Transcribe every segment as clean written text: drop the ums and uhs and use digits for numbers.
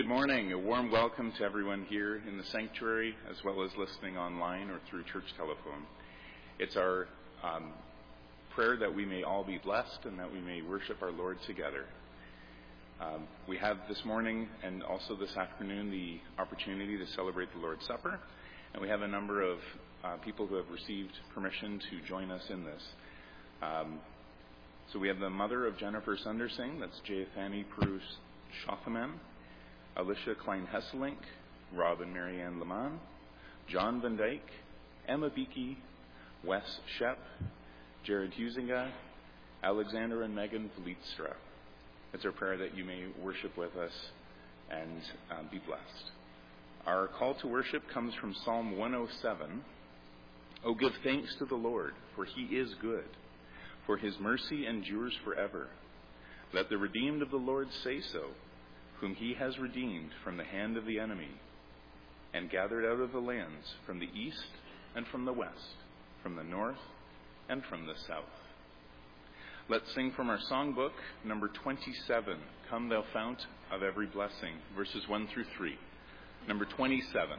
morning. A warm welcome to everyone here in the sanctuary, as well as listening online or through church telephone. It's our prayer that we may all be blessed and that we may worship our Lord together. We have this morning and also this afternoon the opportunity to celebrate the Lord's Supper, and we have a number of people who have received permission to join us in this. So we have the mother of Jennifer Sundersing, that's Jayafani Peruce Shothaman, Alicia Klein-Hesselink, Rob and Marianne Leman, John Van Dyke, Emma Beakey, Wes Shep, Jared Huizinga, Alexander and Megan Vlietstra. It's our prayer that you may worship with us and be blessed. Our call to worship comes from Psalm 107. Oh, give thanks to the Lord, for he is good, for his mercy endures forever. Let the redeemed of the Lord say so, whom he has redeemed from the hand of the enemy, and gathered out of the lands from the east and from the west, from the north and from the south. Let's sing from our songbook, number 27, Come Thou Fount of Every Blessing, verses 1 through 3. Number 27.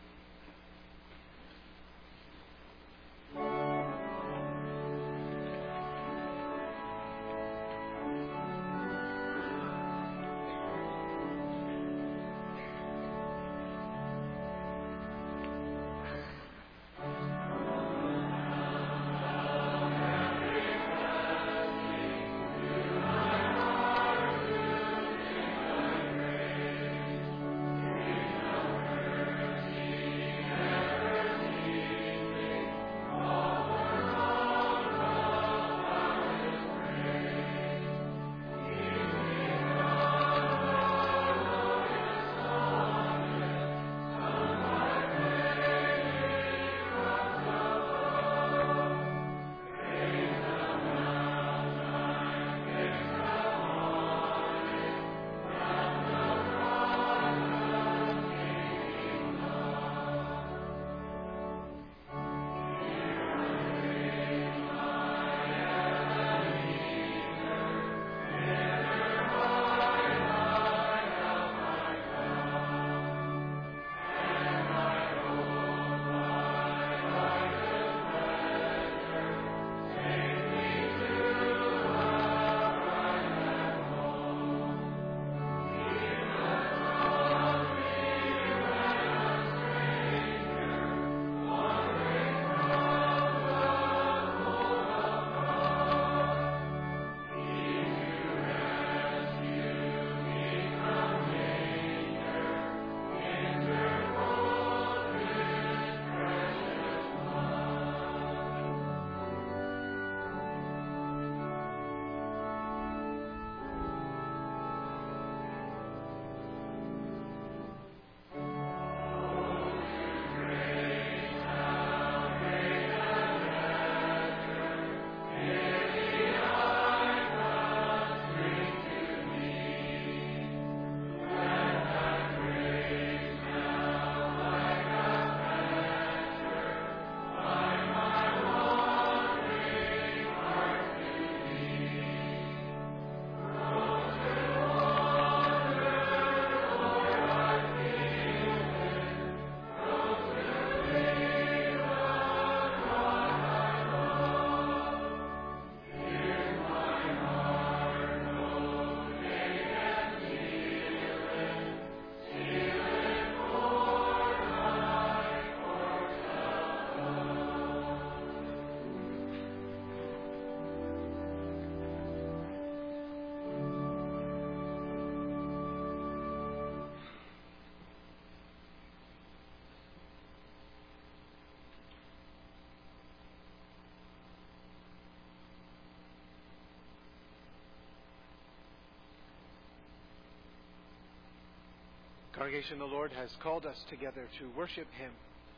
Congregation, the Lord has called us together to worship him.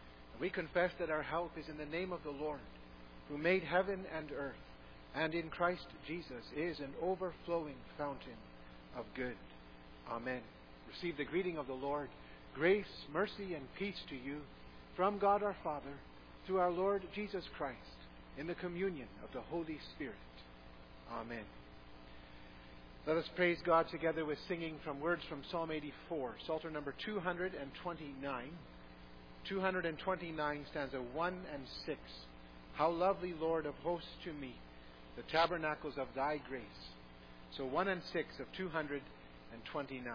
We confess that our help is in the name of the Lord, who made heaven and earth, and in Christ Jesus is an overflowing fountain of good. Amen. Receive the greeting of the Lord. Grace, mercy, and peace to you from God our Father, through our Lord Jesus Christ, in the communion of the Holy Spirit. Amen. Let us praise God together with singing from words from Psalm 84, Psalter number 229. 229, stanza 1 and 6. How lovely, Lord of hosts, to me, the tabernacles of thy grace. So 1 and 6 of 229.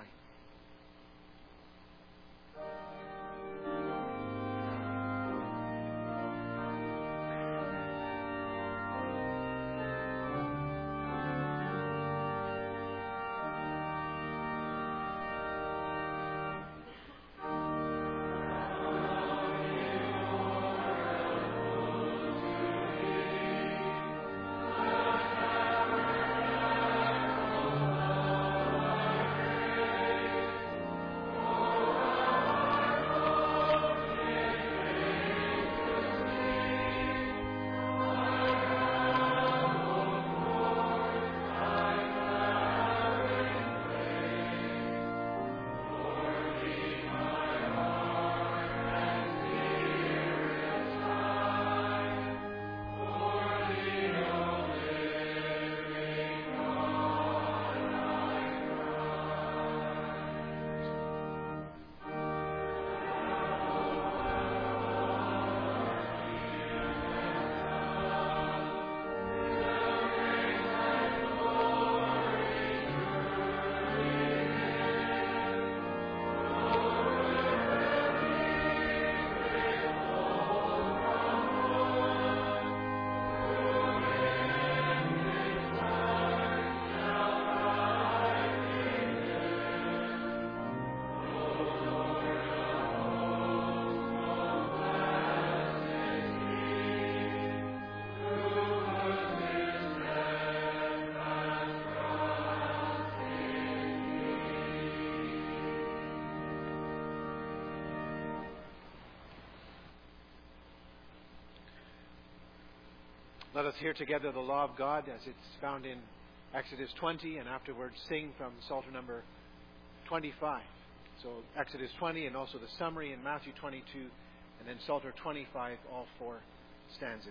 Let us hear together the law of God as it's found in Exodus 20, and afterwards sing from Psalter number 25. So Exodus 20 and also the summary in Matthew 22, and then Psalter 25, all 4 stanzas.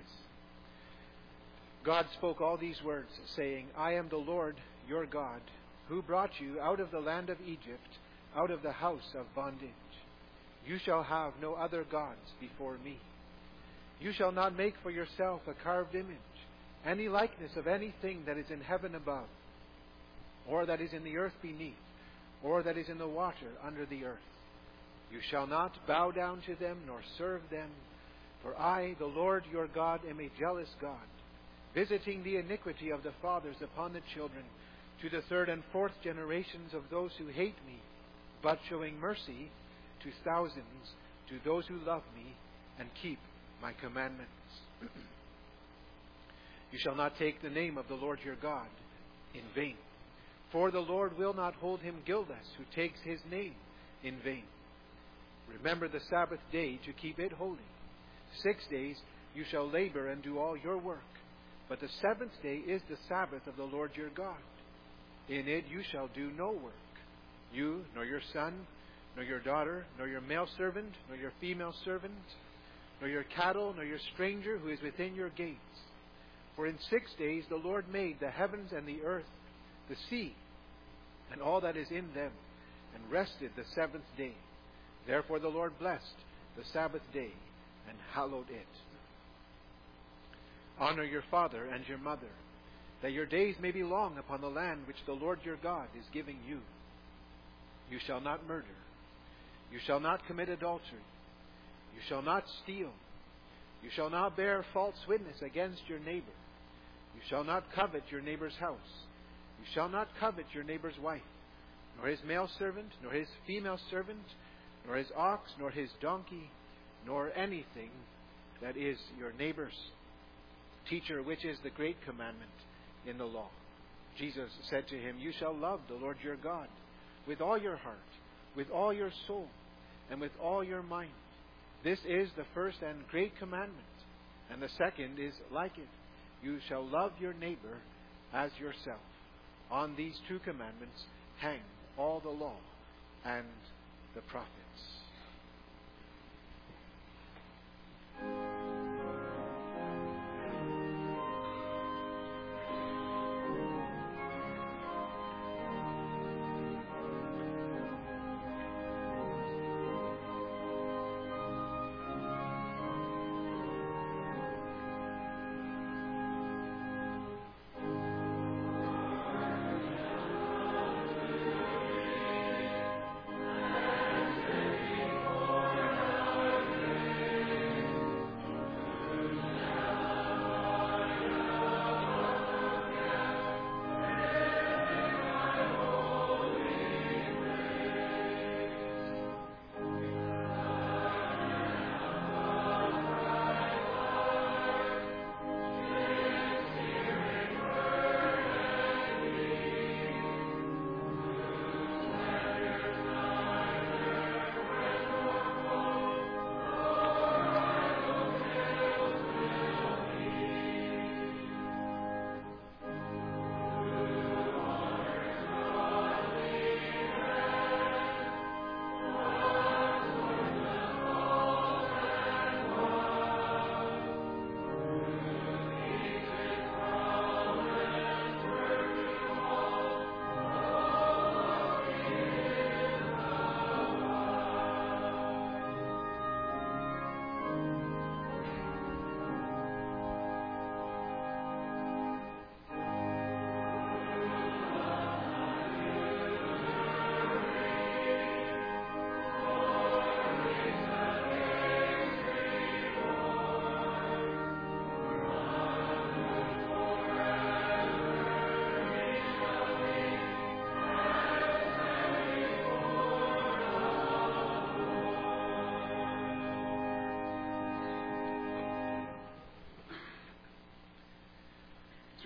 God spoke all these words, saying, I am the Lord your God, who brought you out of the land of Egypt, out of the house of bondage. You shall have no other gods before me. You shall not make for yourself a carved image, any likeness of anything that is in heaven above, or that is in the earth beneath, or that is in the water under the earth. You shall not bow down to them, nor serve them, for I, the Lord your God, am a jealous God, visiting the iniquity of the fathers upon the children, to the 3rd and 4th generations of those who hate me, but showing mercy to thousands, to those who love me and keep my commandments. You shall not take the name of the Lord your God in vain, for the Lord will not hold him guiltless who takes his name in vain. Remember the Sabbath day to keep it holy. 6 days you shall labor and do all your work, but the 7th day is the Sabbath of the Lord your God. In it you shall do no work, you, nor your son, nor your daughter, nor your male servant, nor your female servant, nor your cattle, nor your stranger who is within your gates. For in 6 days the Lord made the heavens and the earth, the sea, and all that is in them, and rested the 7th day. Therefore the Lord blessed the Sabbath day and hallowed it. Honor your father and your mother, that your days may be long upon the land which the Lord your God is giving you. You shall not murder. You shall not commit adultery. You shall not steal. You shall not bear false witness against your neighbor. You shall not covet your neighbor's house. You shall not covet your neighbor's wife, nor his male servant, nor his female servant, nor his ox, nor his donkey, nor anything that is your neighbor's. Teacher, which is the great commandment in the law? Jesus said to him, You shall love the Lord your God with all your heart, with all your soul, and with all your mind. This is the first and great commandment, and the second is like it. You shall love your neighbor as yourself. On these 2 commandments hang all the law and the prophets.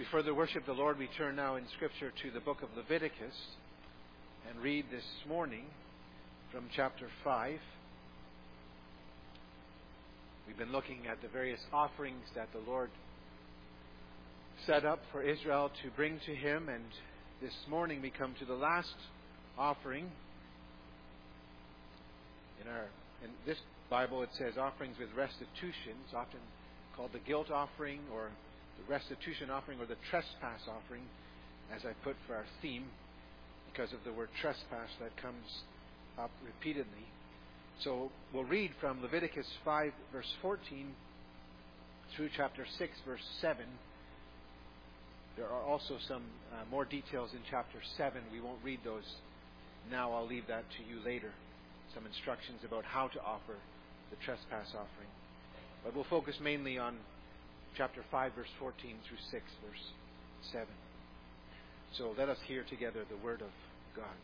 further worship the Lord, we turn now in Scripture to the book of Leviticus and read this morning from chapter 5. We've been looking at the various offerings that the Lord set up for Israel to bring to Him, and this morning we come to the last offering. In this Bible it says offerings with restitutions, often called the guilt offering or the restitution offering or the trespass offering, as I put for our theme, because of the word trespass that comes up repeatedly. So we'll read from Leviticus 5 verse 14 through chapter 6 verse 7. There are also some more details in chapter 7. We won't read those now. I'll leave that to you later. Some instructions about how to offer the trespass offering. But we'll focus mainly on chapter 5 verse 14 through 6 verse 7. So let us hear together the word of God.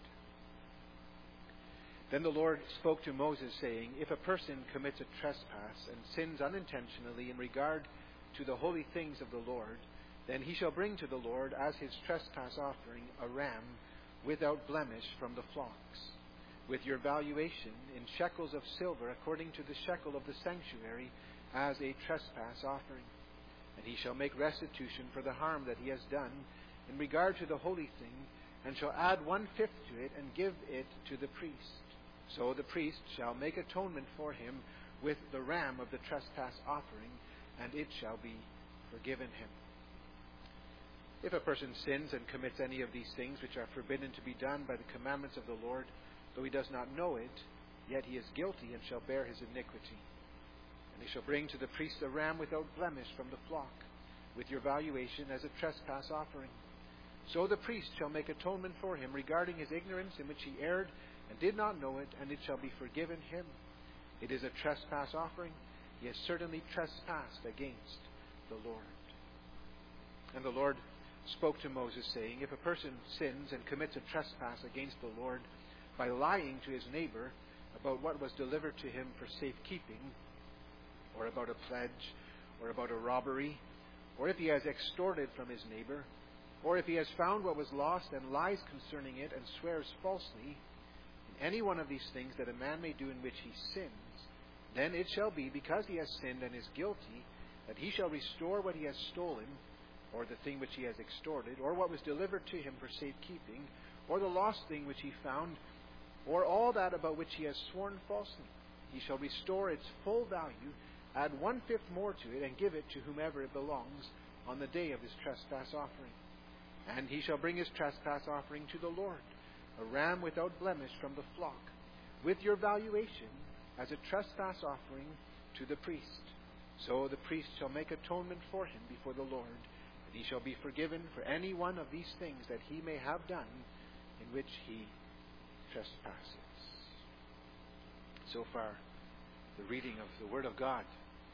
Then the Lord spoke to Moses, saying, "If a person commits a trespass and sins unintentionally in regard to the holy things of the Lord, then he shall bring to the Lord as his trespass offering a ram without blemish from the flocks, with your valuation in shekels of silver according to the shekel of the sanctuary as a trespass offering. And he shall make restitution for the harm that he has done in regard to the holy thing, and shall add 1/5 to it and give it to the priest. So the priest shall make atonement for him with the ram of the trespass offering, and it shall be forgiven him. If a person sins and commits any of these things which are forbidden to be done by the commandments of the Lord, though he does not know it, yet he is guilty and shall bear his iniquity. And he shall bring to the priest a ram without blemish from the flock, with your valuation as a trespass offering. So the priest shall make atonement for him regarding his ignorance in which he erred and did not know it, and it shall be forgiven him. It is a trespass offering. He has certainly trespassed against the Lord." And the Lord spoke to Moses, saying, "If a person sins and commits a trespass against the Lord by lying to his neighbor about what was delivered to him for safekeeping, or about a pledge, or about a robbery, or if he has extorted from his neighbor, or if he has found what was lost and lies concerning it and swears falsely, in any one of these things that a man may do in which he sins, then it shall be, because he has sinned and is guilty, that he shall restore what he has stolen, or the thing which he has extorted, or what was delivered to him for safekeeping, or the lost thing which he found, or all that about which he has sworn falsely. He shall restore its full value, add 1/5 more to it, and give it to whomever it belongs on the day of his trespass offering. And he shall bring his trespass offering to the Lord, a ram without blemish from the flock, with your valuation as a trespass offering to the priest. So the priest shall make atonement for him before the Lord, and he shall be forgiven for any one of these things that he may have done in which he trespasses." So far, the reading of the Word of God.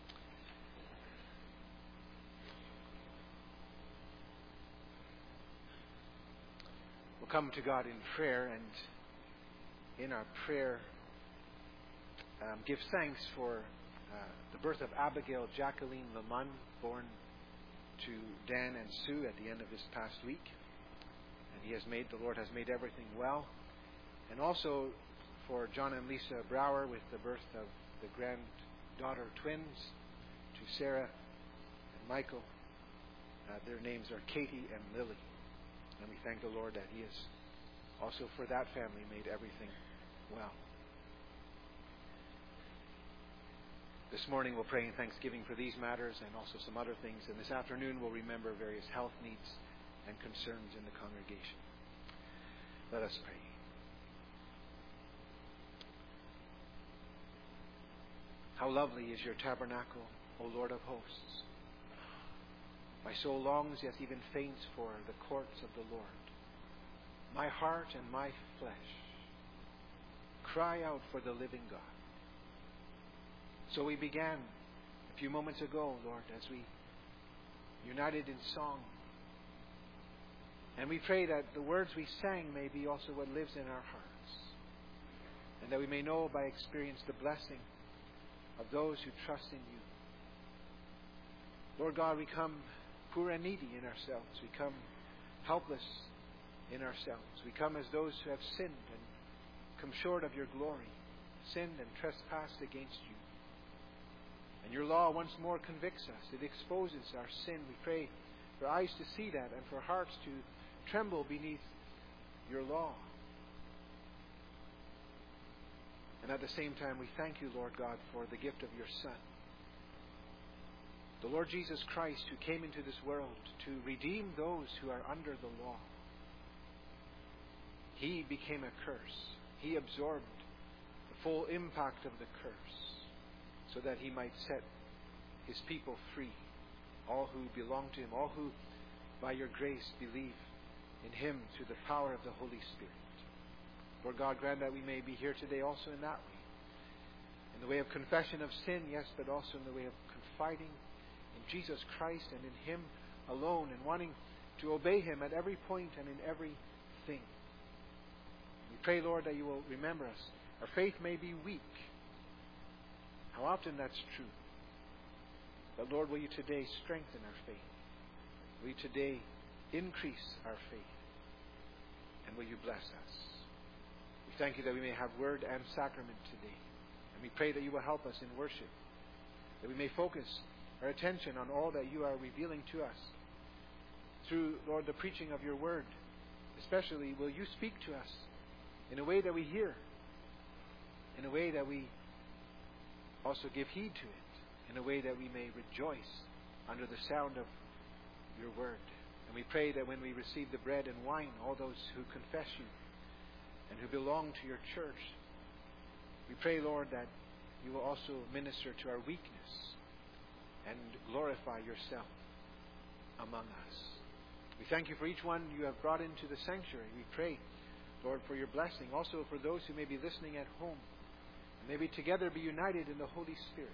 We'll come to God in prayer, and in our prayer give thanks for the birth of Abigail Jacqueline Lamont, born to Dan and Sue at the end of this past week. And the Lord has made everything well. And also for John and Lisa Brower with the birth of the granddaughter twins to Sarah and Michael. Their names are Katie and Lily. And we thank the Lord that He has also for that family made everything well. This morning we'll pray in thanksgiving for these matters and also some other things. And this afternoon we'll remember various health needs and concerns in the congregation. Let us pray. How lovely is your tabernacle, O Lord of hosts. My soul longs, yet even faints for the courts of the Lord. My heart and my flesh cry out for the living God. So we began a few moments ago, Lord, as we united in song. And we pray that the words we sang may be also what lives in our hearts. And that we may know by experience the blessing of those who trust in you. Lord God, we come poor and needy in ourselves. We come helpless in ourselves. We come as those who have sinned and come short of your glory, sinned and trespassed against you. And your law once more convicts us. It exposes our sin. We pray for eyes to see that and for hearts to tremble beneath your law. And at the same time, we thank you, Lord God, for the gift of your Son, the Lord Jesus Christ, who came into this world to redeem those who are under the law. He became a curse. He absorbed the full impact of the curse so that he might set his people free, all who belong to him, all who by your grace believe in him through the power of the Holy Spirit. Lord God, grant that we may be here today also in that way, in the way of confession of sin, yes, but also in the way of confiding in Jesus Christ and in him alone, and wanting to obey him at every point and in everything. We pray, Lord, that you will remember us. Our faith may be weak. How often that's true. But Lord, will you today strengthen our faith? Will you today increase our faith? And will you bless us? We thank you that we may have word and sacrament today. And we pray that you will help us in worship, that we may focus our attention on all that you are revealing to us through, Lord, the preaching of your word. Especially, will you speak to us in a way that we hear, in a way that we also give heed to it, in a way that we may rejoice under the sound of your word. And we pray that when we receive the bread and wine, all those who confess you and who belong to your church, we pray, Lord, that you will also minister to our weakness and glorify yourself among us. We thank you for each one you have brought into the sanctuary. We pray, Lord, for your blessing. Also for those who may be listening at home, and maybe together be united in the Holy Spirit.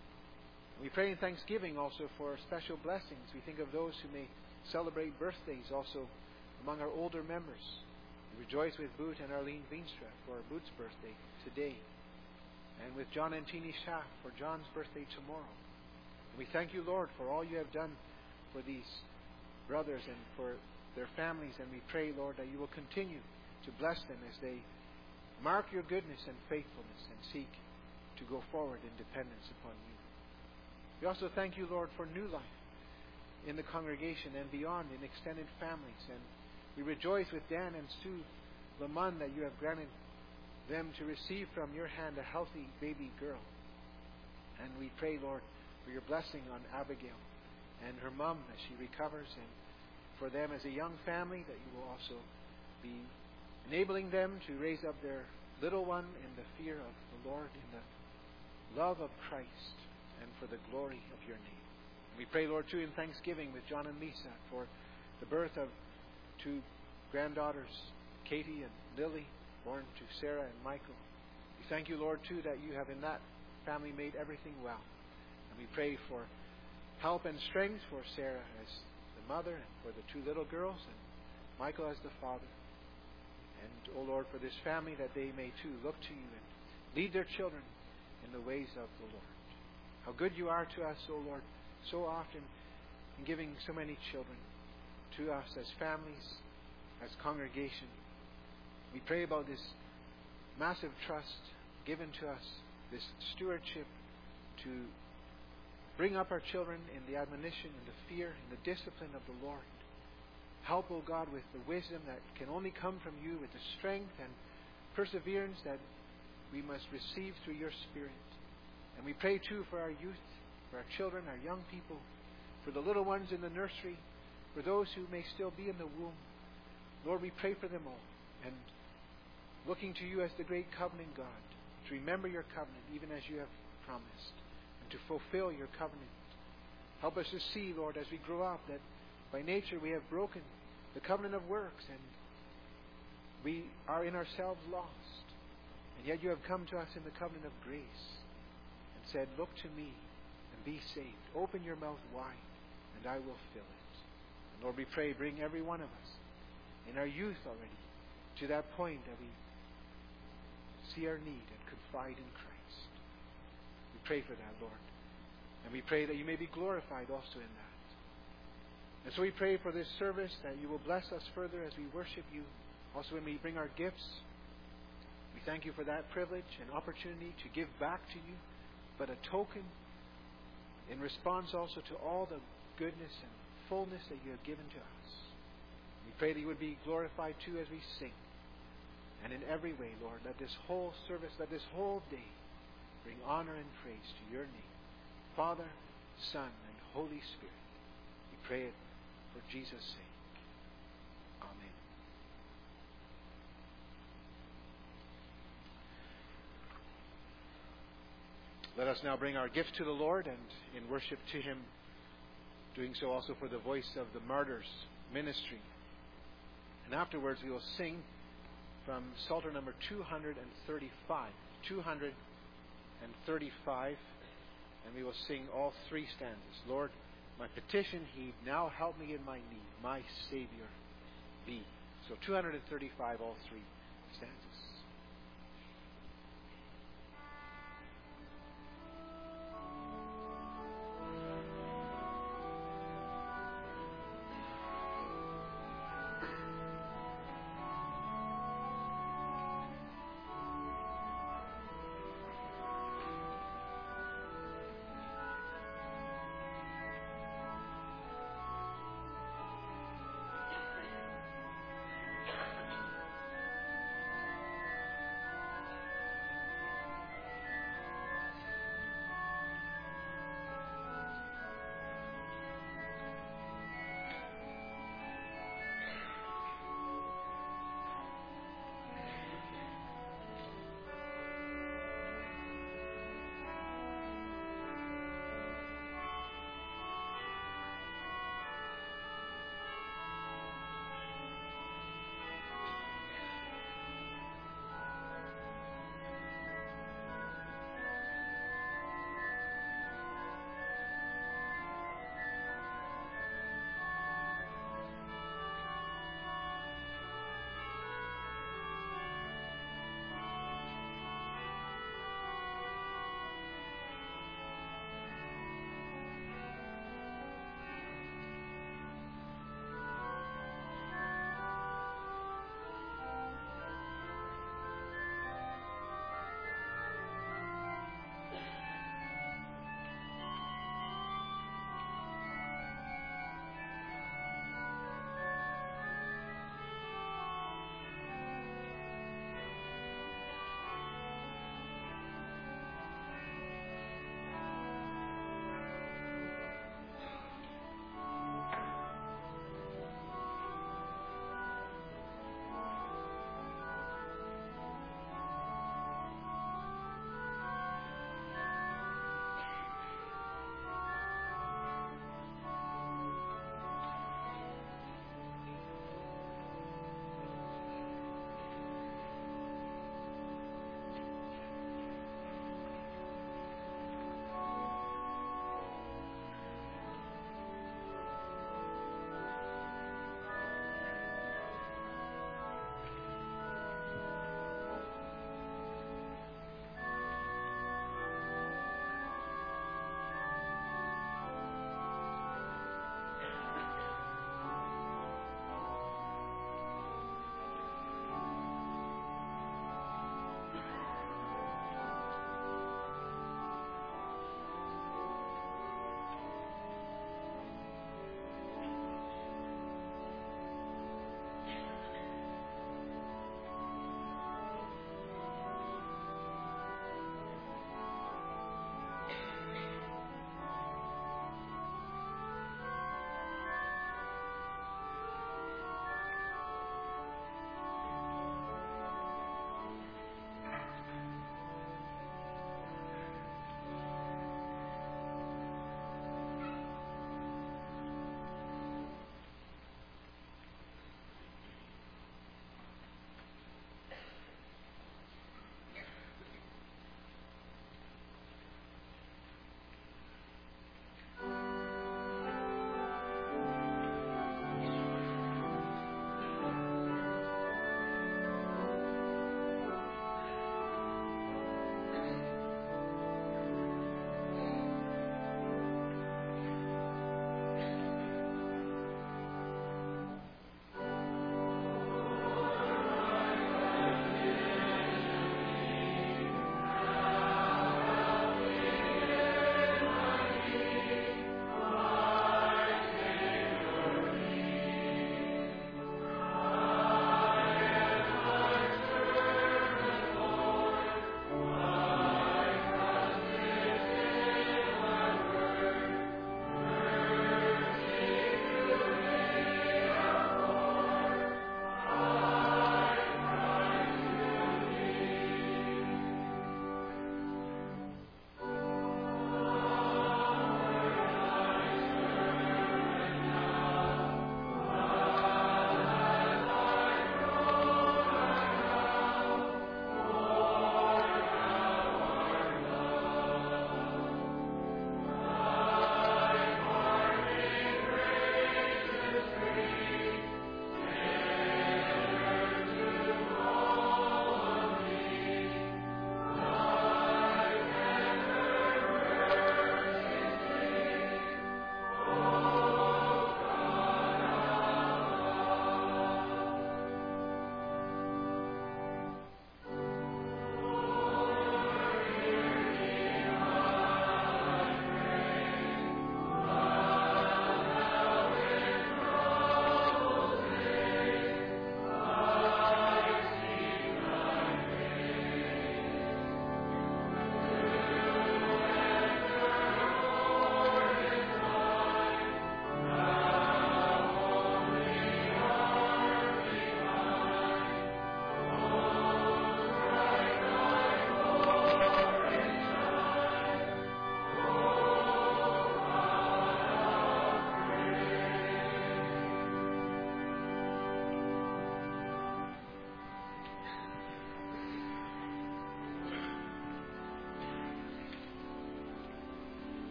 And we pray in thanksgiving also for special blessings. We think of those who may celebrate birthdays also among our older members. We rejoice with Boot and Arlene Veenstra for Boot's birthday today, and with John and Teeny Schaff for John's birthday tomorrow. And we thank you, Lord, for all you have done for these brothers and for their families. And we pray, Lord, that you will continue to bless them as they mark your goodness and faithfulness and seek to go forward in dependence upon you. We also thank you, Lord, for new life in the congregation and beyond in extended families. And we rejoice with Dan and Sue Lamont that you have granted them to receive from your hand a healthy baby girl. And we pray, Lord, for your blessing on Abigail and her mom as she recovers, and for them as a young family, that you will also be enabling them to raise up their little one in the fear of the Lord, in the love of Christ, and for the glory of your name. And we pray, Lord, too, in thanksgiving with John and Lisa for the birth of two granddaughters, Katie and Lily, born to Sarah and Michael. We thank you, Lord, too, that you have in that family made everything well. And we pray for help and strength for Sarah as the mother, and for the two little girls, and Michael as the father. And, O Lord, for this family, that they may too look to you and lead their children in the ways of the Lord. How good you are to us, O Lord, so often in giving so many children to us as families, as congregation. We pray about this massive trust given to us, this stewardship to bring up our children in the admonition and the fear and the discipline of the Lord. Help, O God, with the wisdom that can only come from you, with the strength and perseverance that we must receive through your Spirit. And we pray too for our youth, for our children, our young people, for the little ones in the nursery, for those who may still be in the womb. Lord, we pray for them all, and looking to you as the great covenant God, to remember your covenant even as you have promised, and to fulfill your covenant. Help us to see, Lord, as we grow up, that by nature we have broken the covenant of works, and we are in ourselves lost. And yet you have come to us in the covenant of grace and said, look to me and be saved. Open your mouth wide, and I will fill it. And Lord, we pray, bring every one of us in our youth already to that point that we see our need and confide in Christ. We pray for that, Lord. And we pray that you may be glorified also in that. And so we pray for this service that you will bless us further as we worship you. Also when we bring our gifts, we thank you for that privilege and opportunity to give back to you, but a token in response also to all the goodness and fullness that you have given to us. We pray that you would be glorified too as we sing. And in every way, Lord, let this whole service, let this whole day bring honor and praise to your name. Father, Son, and Holy Spirit. We pray it for Jesus' sake. Amen. Let us now bring our gift to the Lord and in worship to Him, doing so also for the Voice of the Martyrs ministry. And afterwards we will sing from Psalter number 235. 235, and we will sing all three stanzas. Lord, my petition heed, now help me in my need, my Savior be. So 235, all three stanzas.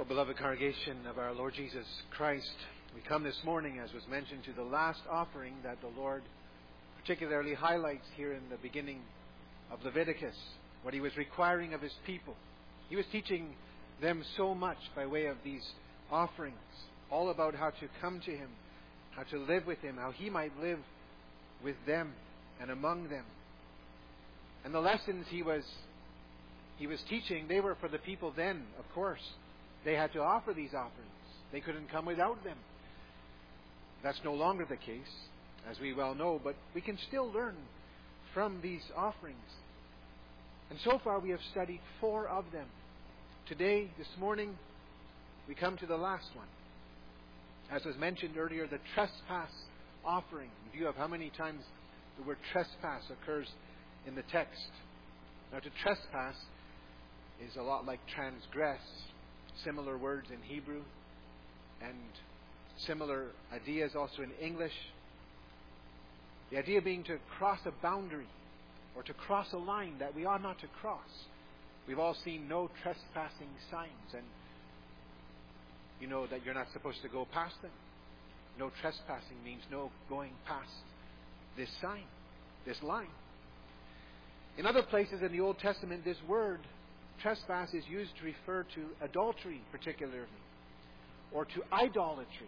Well, beloved congregation of our Lord Jesus Christ, we come this morning, as was mentioned, to the last offering that the Lord particularly highlights here in the beginning of Leviticus, what He was requiring of His people. He was teaching them so much by way of these offerings, all about how to come to Him, how to live with Him, how He might live with them and among them. And the lessons He was teaching, they were for the people then, of course. They had to offer these offerings. They couldn't come without them. That's no longer the case, as we well know, but we can still learn from these offerings. And so far we have studied 4 of them. Today, this morning, we come to the last one. As was mentioned earlier, the trespass offering. In view of how many times the word trespass occurs in the text. Now, to trespass is a lot like transgress. Similar words in Hebrew and similar ideas also in English. The idea being to cross a boundary or to cross a line that we ought not to cross. We've all seen no trespassing signs, and you know that you're not supposed to go past them. No trespassing means no going past this sign, this line. In other places in the Old Testament, this word trespass is used to refer to adultery particularly, or to idolatry,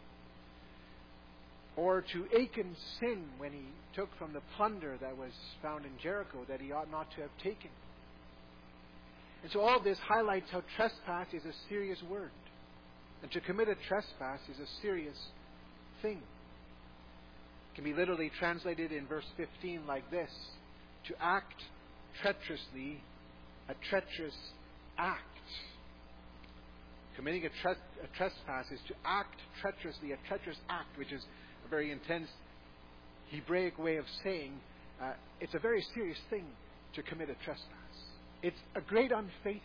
or to Achan's sin when he took from the plunder that was found in Jericho that he ought not to have taken. And so all this highlights how trespass is a serious word. And to commit a trespass is a serious thing. It can be literally translated in verse 15 like this: to act treacherously, a treacherous act. Committing a trespass is to act treacherously, a treacherous act, which is a very intense Hebraic way of saying it's a very serious thing to commit a trespass. It's a great unfaithfulness.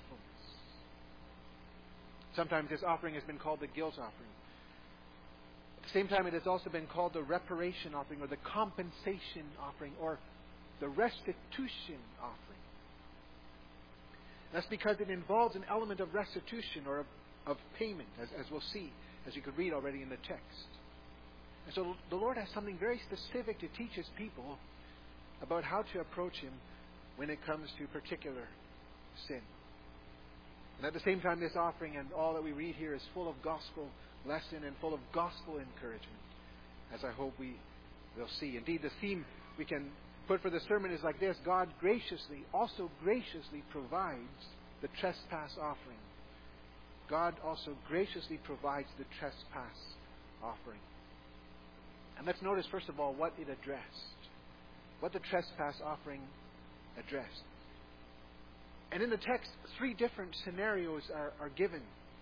Sometimes this offering has been called the guilt offering. At the same time, it has also been called the reparation offering, or the compensation offering, or the restitution offering. That's because it involves an element of restitution or of payment, as we'll see, as you could read already in the text. And so the Lord has something very specific to teach His people about how to approach Him when it comes to particular sin. And at the same time, this offering and all that we read here is full of gospel lesson and full of gospel encouragement, as I hope we will see. Indeed, the theme we can put for the sermon is like this: God also graciously provides the trespass offering. God also graciously provides the trespass offering. And let's notice, first of all, what it addressed. What the trespass offering addressed. And in the text, 3 different scenarios are given.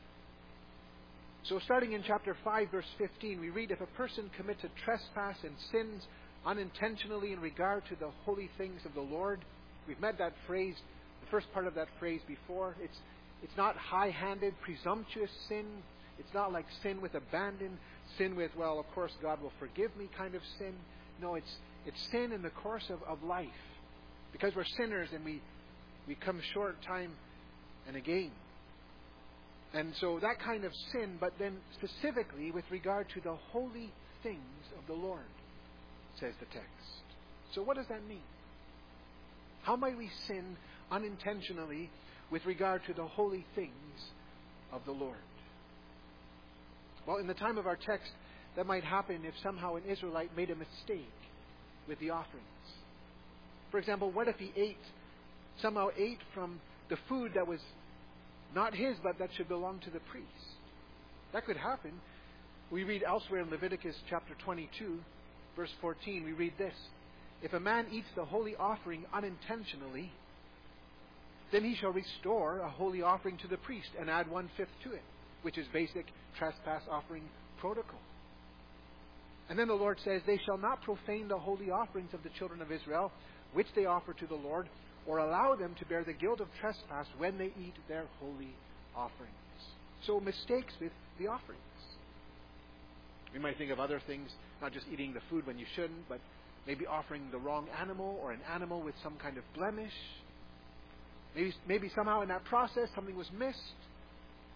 So starting in chapter 5, verse 15, we read, if a person commits a trespass and sins unintentionally in regard to the holy things of the Lord. We've met that phrase, the first part of that phrase before. It's not high-handed, presumptuous sin. It's not like sin with abandon, sin with, well, of course God will forgive me kind of sin. No, it's sin in the course of life. Because we're sinners and we come short time and again. And so that kind of sin, but then specifically with regard to the holy things of the Lord, says the text. So what does that mean? How might we sin unintentionally with regard to the holy things of the Lord? Well, in the time of our text, that might happen if somehow an Israelite made a mistake with the offerings. For example, what if he somehow ate from the food that was not his, but that should belong to the priest? That could happen. We read elsewhere in Leviticus chapter 22, verse 14, we read this: if a man eats the holy offering unintentionally, then he shall restore a holy offering to the priest and add 1/5 to it, which is basic trespass offering protocol. And then the Lord says, they shall not profane the holy offerings of the children of Israel, which they offer to the Lord, or allow them to bear the guilt of trespass when they eat their holy offerings. So mistakes with the offerings. We might think of other things, not just eating the food when you shouldn't, but maybe offering the wrong animal or an animal with some kind of blemish. Maybe somehow in that process something was missed.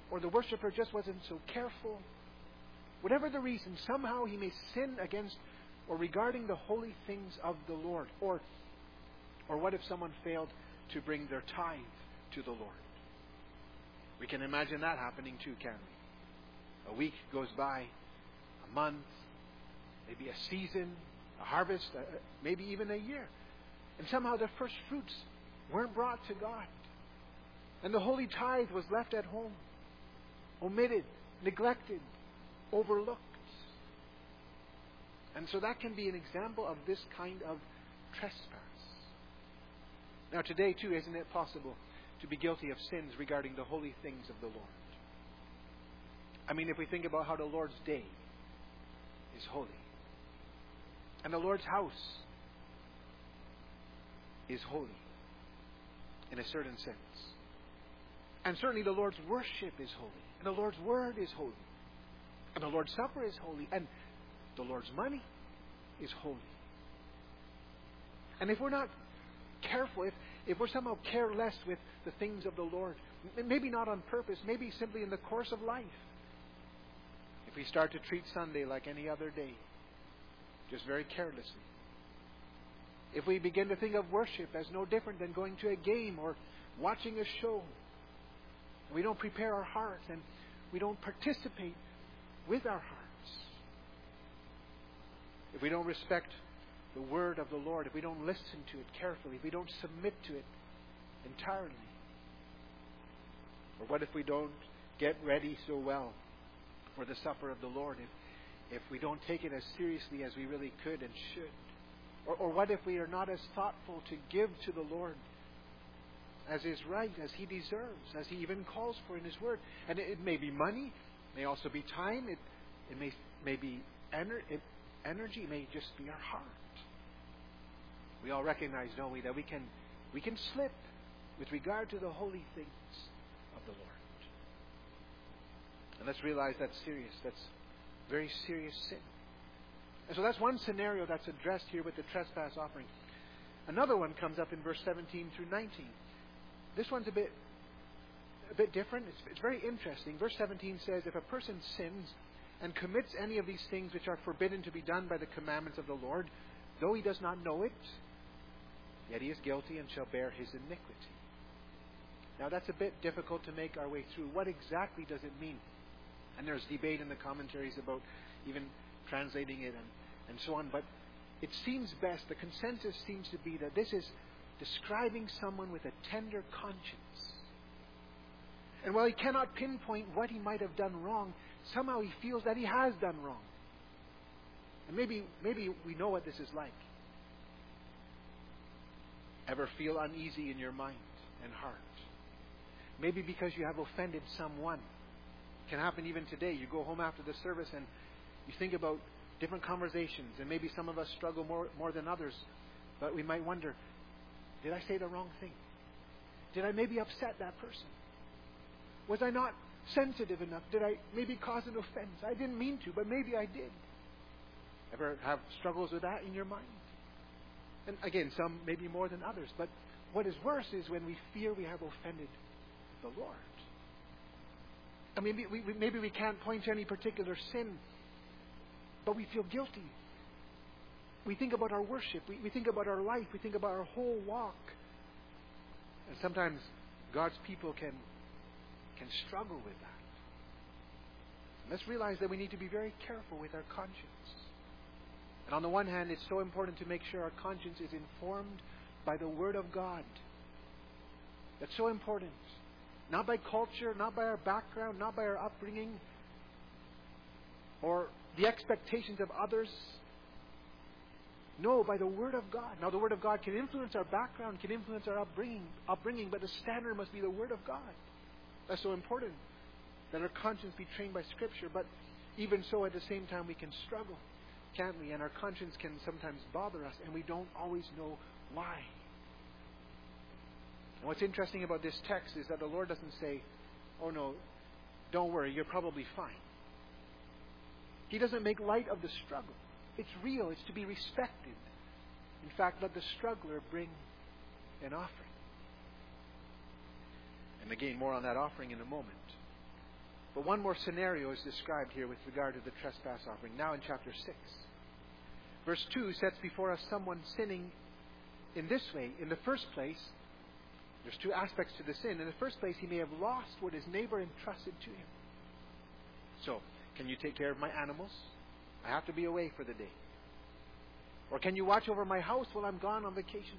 or the worshiper just wasn't so careful. Whatever the reason, somehow he may sin against or regarding the holy things of the Lord. Or what if someone failed to bring their tithe to the Lord? We can imagine that happening too, can't we? A week goes by, a month, maybe a season, a harvest, maybe even a year. And somehow the first fruits weren't brought to God. And the holy tithe was left at home, omitted, neglected, overlooked. And so that can be an example of this kind of trespass. Now today too, isn't it possible to be guilty of sins regarding the holy things of the Lord? I mean, if we think about how the Lord's day is holy, and the Lord's house is holy in a certain sense. And certainly the Lord's worship is holy, and the Lord's word is holy, and the Lord's supper is holy, and the Lord's money is holy. And if we're not careful, if we're somehow careless with the things of the Lord, maybe not on purpose, maybe simply in the course of life, if we start to treat Sunday like any other day, just very carelessly, if we begin to think of worship as no different than going to a game or watching a show, and we don't prepare our hearts and we don't participate with our hearts, if we don't respect the word of the Lord, if we don't listen to it carefully, if we don't submit to it entirely, or what if we don't get ready so well for the supper of the Lord, if we don't take it as seriously as we really could and should? Or what if we are not as thoughtful to give to the Lord as is right, as He deserves, as He even calls for in His Word? And it may be money, it may also be time, it may be energy, it may just be our heart. We all recognize, don't we, that we can slip with regard to the holy things of the Lord. And let's realize that's serious. That's very serious sin. And so that's one scenario that's addressed here with the trespass offering. Another one comes up in verse 17 through 19. This one's a bit different. It's very interesting. Verse 17 says, if a person sins and commits any of these things which are forbidden to be done by the commandments of the Lord, though he does not know it, yet he is guilty and shall bear his iniquity. Now that's a bit difficult to make our way through. What exactly does it mean? And there's debate in the commentaries about even translating it and so on. But it seems best, the consensus seems to be that this is describing someone with a tender conscience. And while he cannot pinpoint what he might have done wrong, somehow he feels that he has done wrong. And maybe we know what this is like. Ever feel uneasy in your mind and heart? Maybe because you have offended someone. It can happen even today. You go home after the service and you think about different conversations, and maybe some of us struggle more than others. But we might wonder, did I say the wrong thing? Did I maybe upset that person? Was I not sensitive enough? Did I maybe cause an offense? I didn't mean to, but maybe I did. Ever have struggles with that in your mind? And again, some maybe more than others. But what is worse is when we fear we have offended the Lord. I mean, maybe we can't point to any particular sin, but we feel guilty. We think about our worship. We think about our life. We think about our whole walk. And sometimes God's people can struggle with that. And let's realize that we need to be very careful with our conscience. And on the one hand, it's so important to make sure our conscience is informed by the Word of God. That's so important. Not by culture, not by our background, not by our upbringing, or the expectations of others. No, by the Word of God. Now, the Word of God can influence our background, can influence our upbringing, but the standard must be the Word of God. That's so important, that our conscience be trained by Scripture. But even so, at the same time, we can struggle, can't we? And our conscience can sometimes bother us, and we don't always know why. And what's interesting about this text is that the Lord doesn't say, oh no, don't worry, you're probably fine. He doesn't make light of the struggle. It's real. It's to be respected. In fact, let the struggler bring an offering. And again, more on that offering in a moment. But one more scenario is described here with regard to the trespass offering, now in chapter 6. Verse 2 sets before us someone sinning in this way. In the first place, there's two aspects to the sin. In the first place, he may have lost what his neighbor entrusted to him. So, can you take care of my animals? I have to be away for the day. Or can you watch over my house while I'm gone on vacation?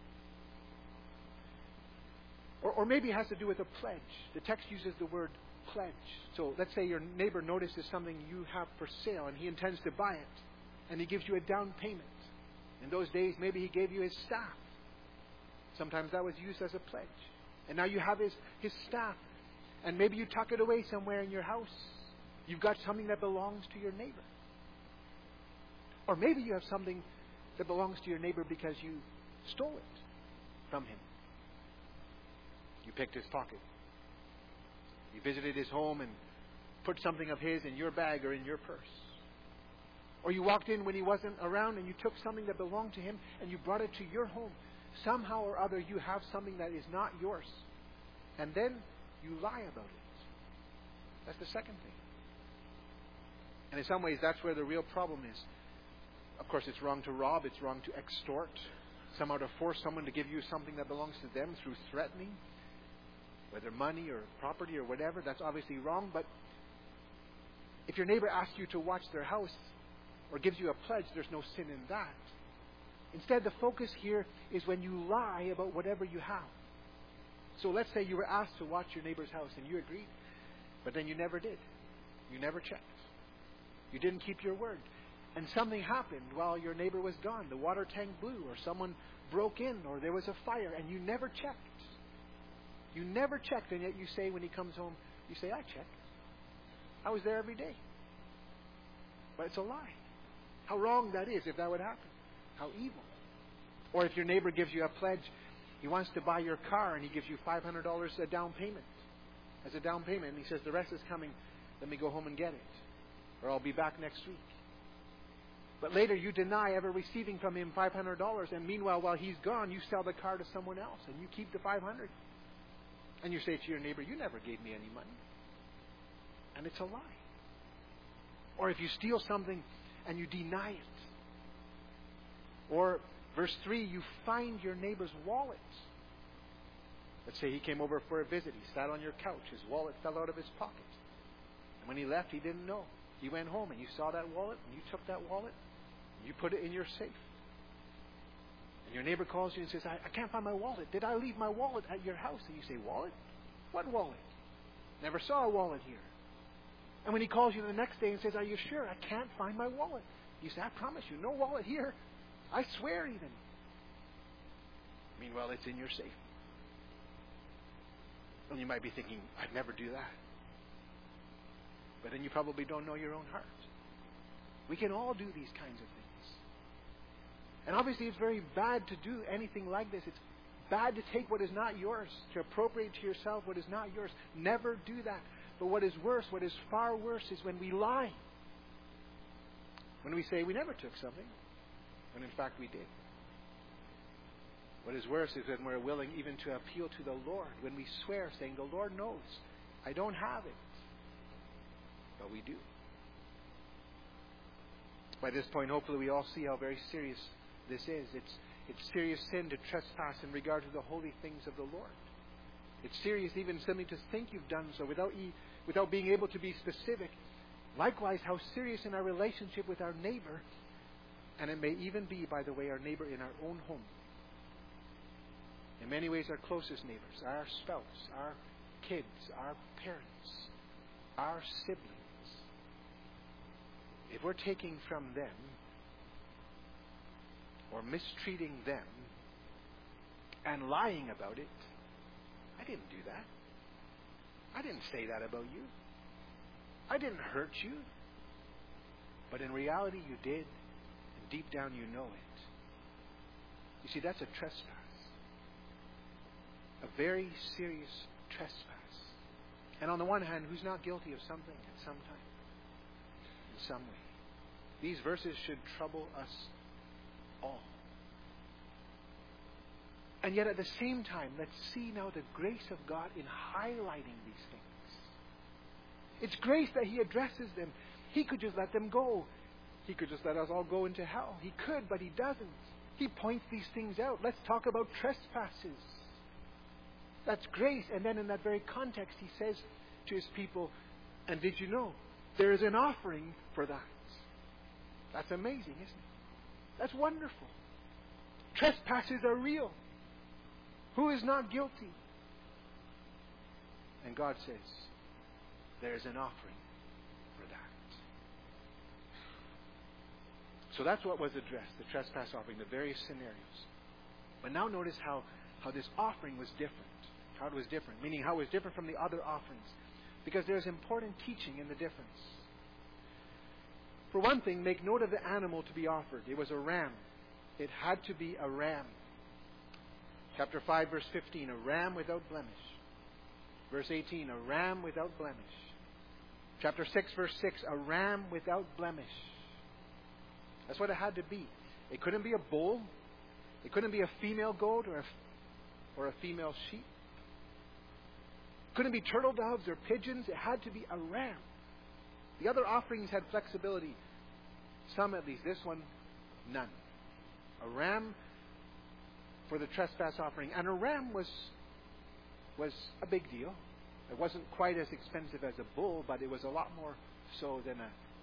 Or maybe it has to do with a pledge. The text uses the word pledge. So let's say your neighbor notices something you have for sale and he intends to buy it. And he gives you a down payment. In those days, maybe he gave you his staff. Sometimes that was used as a pledge. And now you have his staff. And maybe you tuck it away somewhere in your house. You've got something that belongs to your neighbor. Or maybe you have something that belongs to your neighbor because you stole it from him. You picked his pocket. You visited his home and put something of his in your bag or in your purse. Or you walked in when he wasn't around and you took something that belonged to him and you brought it to your home. Somehow or other you have something that is not yours. And then you lie about it. That's the second thing. And in some ways that's where the real problem is. Of course it's wrong to rob, it's wrong to extort, somehow to force someone to give you something that belongs to them through threatening, whether money or property or whatever. That's obviously wrong. But if your neighbor asks you to watch their house or gives you a pledge, there's no sin in that. Instead, the focus here is when you lie about whatever you have. So let's say you were asked to watch your neighbor's house and you agreed, but then you never did. You never checked. You didn't keep your word. And something happened while your neighbor was gone. The water tank blew, or someone broke in, or there was a fire, and you never checked. You never checked, and yet you say when he comes home, you say, I checked. I was there every day. But it's a lie. How wrong that is if that would happen. How evil. Or if your neighbor gives you a pledge, he wants to buy your car, and he gives you $500 a down payment. As a down payment, and he says, the rest is coming, let me go home and get it. Or I'll be back next week. But later you deny ever receiving from him $500, and meanwhile, while he's gone, you sell the car to someone else, and you keep the $500. And you say to your neighbor, you never gave me any money. And it's a lie. Or if you steal something and you deny it. Or, verse 3, you find your neighbor's wallet. Let's say he came over for a visit. He sat on your couch. His wallet fell out of his pocket. And when he left, he didn't know. He went home and you saw that wallet and you took that wallet and you put it in your safe. And your neighbor calls you and says, I can't find my wallet. Did I leave my wallet at your house? And you say, wallet? What wallet? Never saw a wallet here. And when he calls you the next day and says, are you sure? I can't find my wallet. You say, I promise you, no wallet here. I swear even. Meanwhile, it's in your safe. And you might be thinking, I'd never do that. But then you probably don't know your own heart. We can all do these kinds of things. And obviously it's very bad to do anything like this. It's bad to take what is not yours, to appropriate to yourself what is not yours. Never do that. But what is worse, what is far worse, is when we lie. When we say we never took something, when in fact we did. What is worse is when we're willing even to appeal to the Lord, when we swear, saying, the Lord knows, I don't have it. But we do. By this point, hopefully we all see how very serious this is. It's serious sin to trespass in regard to the holy things of the Lord. It's serious even simply to think you've done so without being able to be specific. Likewise, how serious in our relationship with our neighbor, and it may even be, by the way, our neighbor in our own home. In many ways, our closest neighbors, our spouse, our kids, our parents, our siblings. If we're taking from them or mistreating them and lying about it, I didn't do that. I didn't say that about you. I didn't hurt you. But in reality you did, and deep down you know it. You see, that's a trespass. A very serious trespass. And on the one hand, who's not guilty of something at some time? In some way. These verses should trouble us all. And yet at the same time, let's see now the grace of God in highlighting these things. It's grace that He addresses them. He could just let them go. He could just let us all go into hell. He could, but He doesn't. He points these things out. Let's talk about trespasses. That's grace. And then in that very context, He says to His people, and did you know, there is an offering for that. That's amazing, isn't it? That's wonderful. Trespasses are real. Who is not guilty? And God says, there is an offering for that. So that's what was addressed, the trespass offering, the various scenarios. But now notice how this offering was different. How it was different, meaning how it was different from the other offerings. Because there's important teaching in the difference. For one thing, make note of the animal to be offered. It was a ram. It had to be a ram. Chapter 5, verse 15, a ram without blemish. Verse 18, a ram without blemish. Chapter 6, verse 6, a ram without blemish. That's what it had to be. It couldn't be a bull. It couldn't be a female goat or a female sheep. It couldn't be turtle doves or pigeons. It had to be a ram. The other offerings had flexibility. Some at least. This one, none. A ram for the trespass offering. And a ram was a big deal. It wasn't quite as expensive as a bull, but it was a lot more so than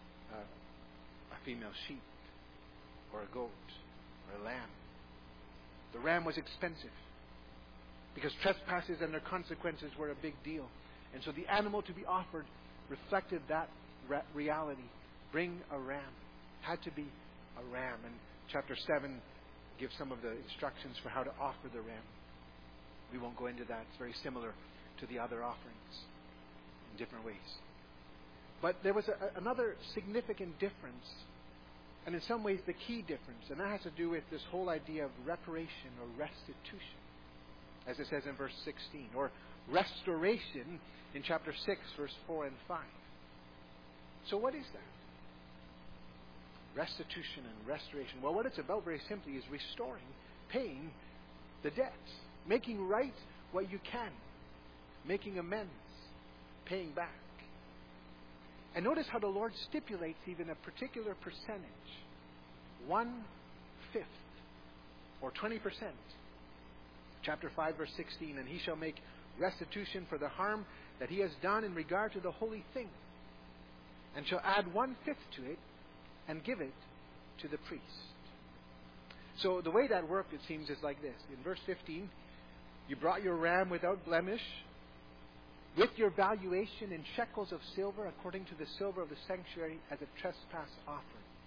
a female sheep or a goat or a lamb. The ram was expensive because trespasses and their consequences were a big deal. And so the animal to be offered reflected that reality. Bring a ram. Had to be a ram. And chapter 7 gives some of the instructions for how to offer the ram. We won't go into that. It's very similar to the other offerings in different ways. But there was another significant difference, and in some ways the key difference, and that has to do with this whole idea of reparation or restitution, as it says in verse 16, or restoration in chapter 6, verse 4 and 5. So what is that? Restitution and restoration. Well, what it's about very simply is restoring, paying the debts, making right what you can, making amends, paying back. And notice how the Lord stipulates even a particular percentage, 1/5 or 20%. Chapter 5, verse 16, and he shall make restitution for the harm that he has done in regard to the holy thing, and shall add 1/5 to it, and give it to the priest. So the way that worked, it seems, is like this. In verse 15, you brought your ram without blemish, with your valuation in shekels of silver, according to the silver of the sanctuary, as a trespass offering.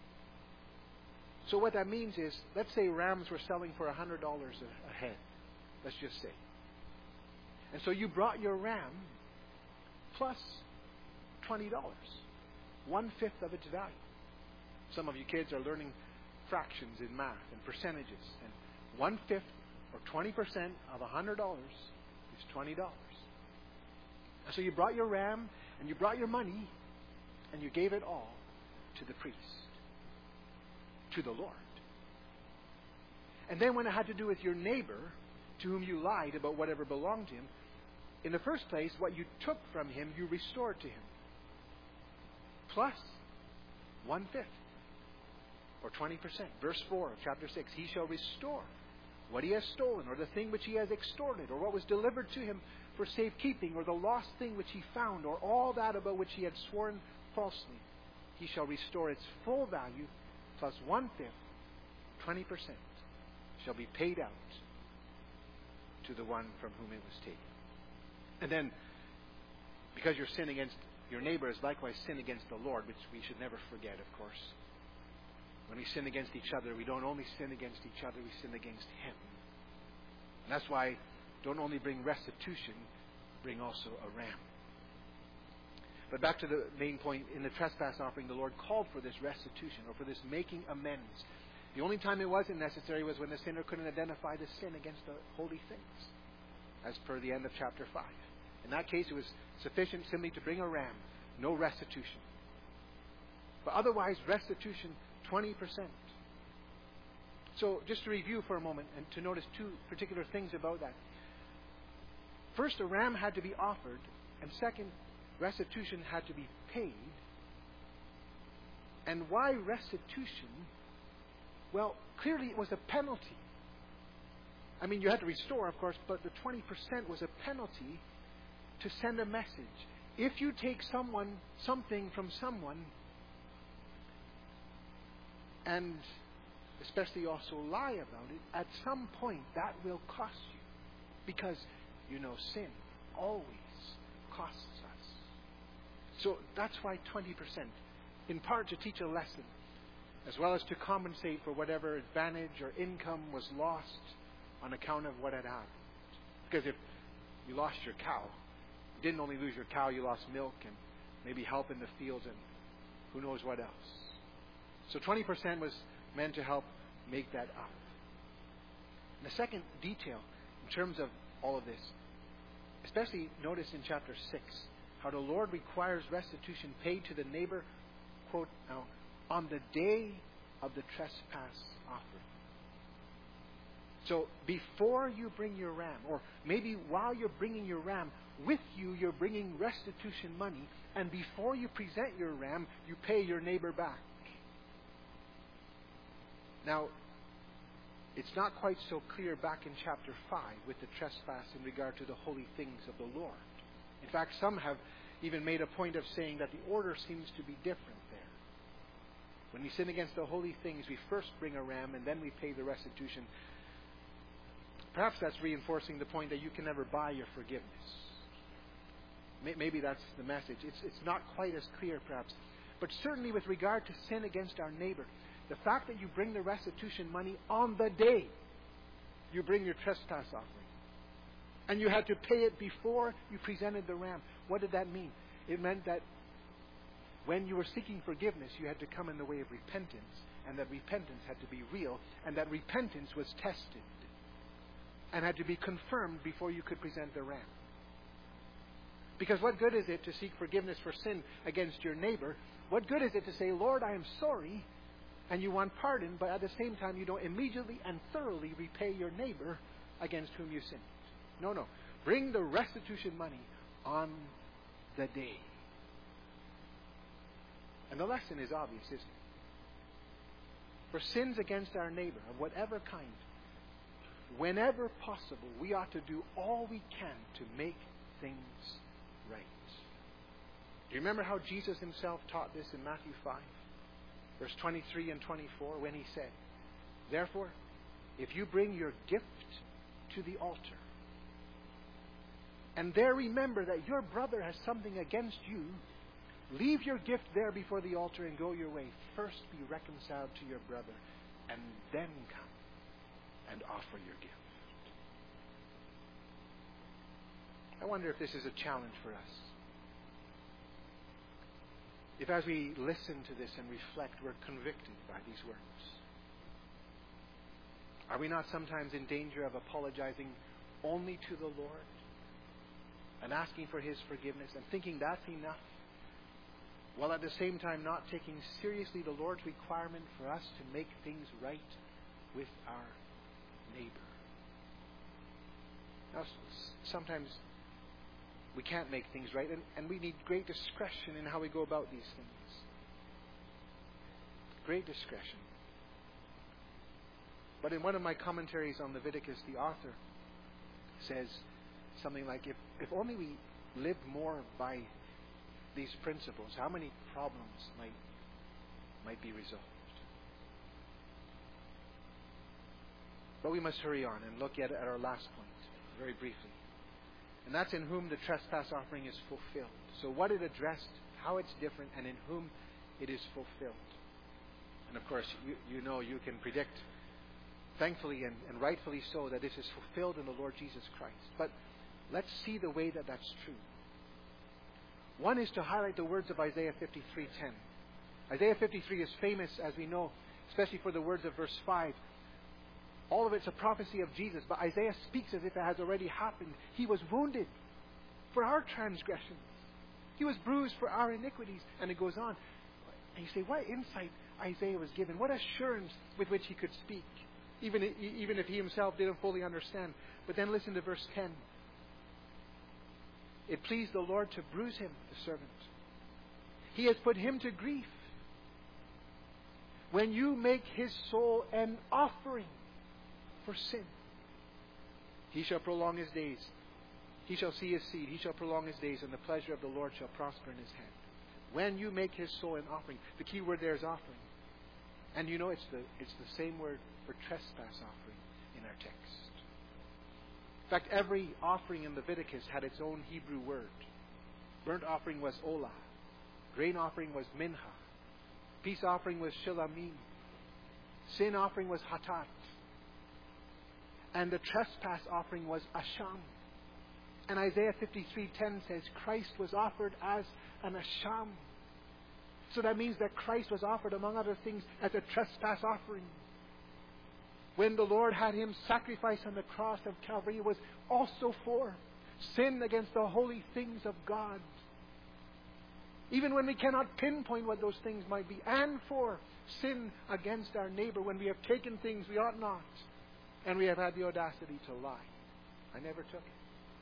So what that means is, let's say rams were selling for $100 a head. Let's just say. And so you brought your ram plus $20, 1/5 of its value. Some of you kids are learning fractions in math and percentages. And 1/5 or 20% of $100 is $20. So you brought your ram and you brought your money and you gave it all to the priest, to the Lord. And then when it had to do with your neighbor to whom you lied about whatever belonged to him, in the first place, what you took from him, you restored to him. Plus 1/5 or 20%. Verse 4 of chapter 6, he shall restore what he has stolen, or the thing which he has extorted, or what was delivered to him for safekeeping, or the lost thing which he found, or all that about which he had sworn falsely. He shall restore its full value, plus 1/5, 20%, shall be paid out to the one from whom it was taken. And then, because your sin against your neighbor is likewise sin against the Lord, which we should never forget, of course. When we sin against each other, we don't only sin against each other, we sin against Him. And that's why don't only bring restitution, bring also a ram. But back to the main point, in the trespass offering, the Lord called for this restitution, or for this making amends. The only time it wasn't necessary was when the sinner couldn't identify the sin against the holy things, as per the end of chapter 5. In that case, it was sufficient simply to bring a ram, no restitution. But otherwise, restitution, 20%. So just to review for a moment and to notice two particular things about that. First, a ram had to be offered. And second, restitution had to be paid. And why restitution? Well, clearly it was a penalty. I mean, you had to restore, of course, but the 20% was a penalty to send a message. If you take something from someone, and especially also lie about it, at some point that will cost you. Because, sin always costs us. So that's why 20%. In part to teach a lesson, as well as to compensate for whatever advantage or income was lost on account of what had happened. Because if you lost your cow, you didn't only lose your cow, you lost milk and maybe help in the fields and who knows what else. So 20% was meant to help make that up. And the second detail in terms of all of this, especially notice in chapter 6, how the Lord requires restitution paid to the neighbor, quote, now, on the day of the trespass offering. So before you bring your ram, or maybe while you're bringing your ram, with you you're bringing restitution money, and before you present your ram, you pay your neighbor back. Now, it's not quite so clear back in chapter 5 with the trespass in regard to the holy things of the Lord. In fact, some have even made a point of saying that the order seems to be different there. When we sin against the holy things, we first bring a ram and then we pay the restitution. Perhaps that's reinforcing the point that you can never buy your forgiveness. Maybe that's the message. It's not quite as clear, perhaps. But certainly with regard to sin against our neighbor, the fact that you bring the restitution money on the day you bring your trespass offering, and you had to pay it before you presented the ram, what did that mean? It meant that when you were seeking forgiveness, you had to come in the way of repentance, and that repentance had to be real, and that repentance was tested and had to be confirmed before you could present the ram. Because what good is it to seek forgiveness for sin against your neighbor? What good is it to say, Lord, I am sorry, and you want pardon, but at the same time you don't immediately and thoroughly repay your neighbor against whom you sinned? No. Bring the restitution money on the day. And the lesson is obvious, isn't it? For sins against our neighbor of whatever kind, whenever possible, we ought to do all we can to make things right. Do you remember how Jesus himself taught this in Matthew 5, verse 23 and 24, when he said, therefore, if you bring your gift to the altar, and there remember that your brother has something against you, leave your gift there before the altar and go your way. First be reconciled to your brother, and then come and offer your gift. I wonder if this is a challenge for us. If as we listen to this and reflect, we're convicted by these words. Are we not sometimes in danger of apologizing only to the Lord and asking for His forgiveness and thinking that's enough, while at the same time not taking seriously the Lord's requirement for us to make things right with our neighbor? Now, sometimes we can't make things right, and we need great discretion in how we go about these things. Great discretion. But in one of my commentaries on Leviticus, the author says something like, if only we lived more by these principles, how many problems might be resolved? But we must hurry on and look at our last point very briefly. And that's in whom the trespass offering is fulfilled. So what it addressed, how it's different, and in whom it is fulfilled. And of course, you can predict, thankfully and rightfully so, that this is fulfilled in the Lord Jesus Christ. But let's see the way that that's true. One is to highlight the words of Isaiah 53:10. Isaiah 53 is famous, as we know, especially for the words of verse 5. All of it's a prophecy of Jesus, but Isaiah speaks as if it has already happened. He was wounded for our transgressions. He was bruised for our iniquities. And it goes on. And you say, what insight Isaiah was given. What assurance with which he could speak, even if he himself didn't fully understand. But then listen to verse 10. It pleased the Lord to bruise him, the servant. He has put him to grief. When you make his soul an offering for sin, he shall prolong his days. He shall see his seed. He shall prolong his days, and the pleasure of the Lord shall prosper in his hand. When you make his soul an offering, the key word there is offering. And you know it's the same word for trespass offering in our text. In fact, every offering in Leviticus had its own Hebrew word. Burnt offering was olah. Grain offering was minha. Peace offering was shilamim. Sin offering was hatat. And the trespass offering was asham. And Isaiah 53:10 says Christ was offered as an asham. So that means that Christ was offered, among other things, as a trespass offering. When the Lord had him sacrificed on the cross of Calvary, it was also for sin against the holy things of God. Even when we cannot pinpoint what those things might be, and for sin against our neighbor when we have taken things we ought not, and we have had the audacity to lie. I never took it.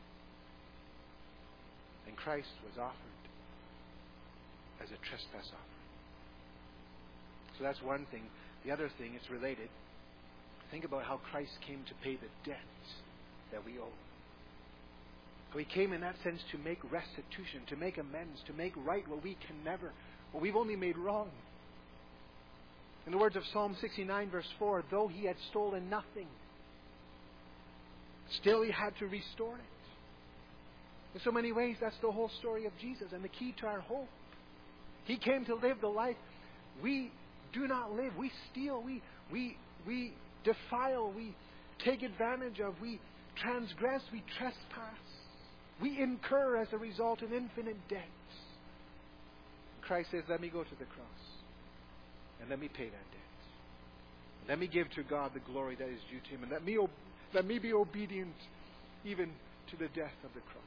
And Christ was offered as a trespass offering. So that's one thing. The other thing, it's related. Think about how Christ came to pay the debt that we owe. So he came in that sense to make restitution, to make amends, to make right what we can never, what we've only made wrong. In the words of Psalm 69 verse 4, though he had stolen nothing, still he had to restore it. In so many ways, that's the whole story of Jesus and the key to our hope. He came to live the life we do not live. We steal, we defile, we take advantage of, we transgress, we trespass. We incur as a result an infinite debt. Christ says, let me go to the cross and let me pay that debt. Let me give to God the glory that is due to him, and let me be obedient even to the death of the cross.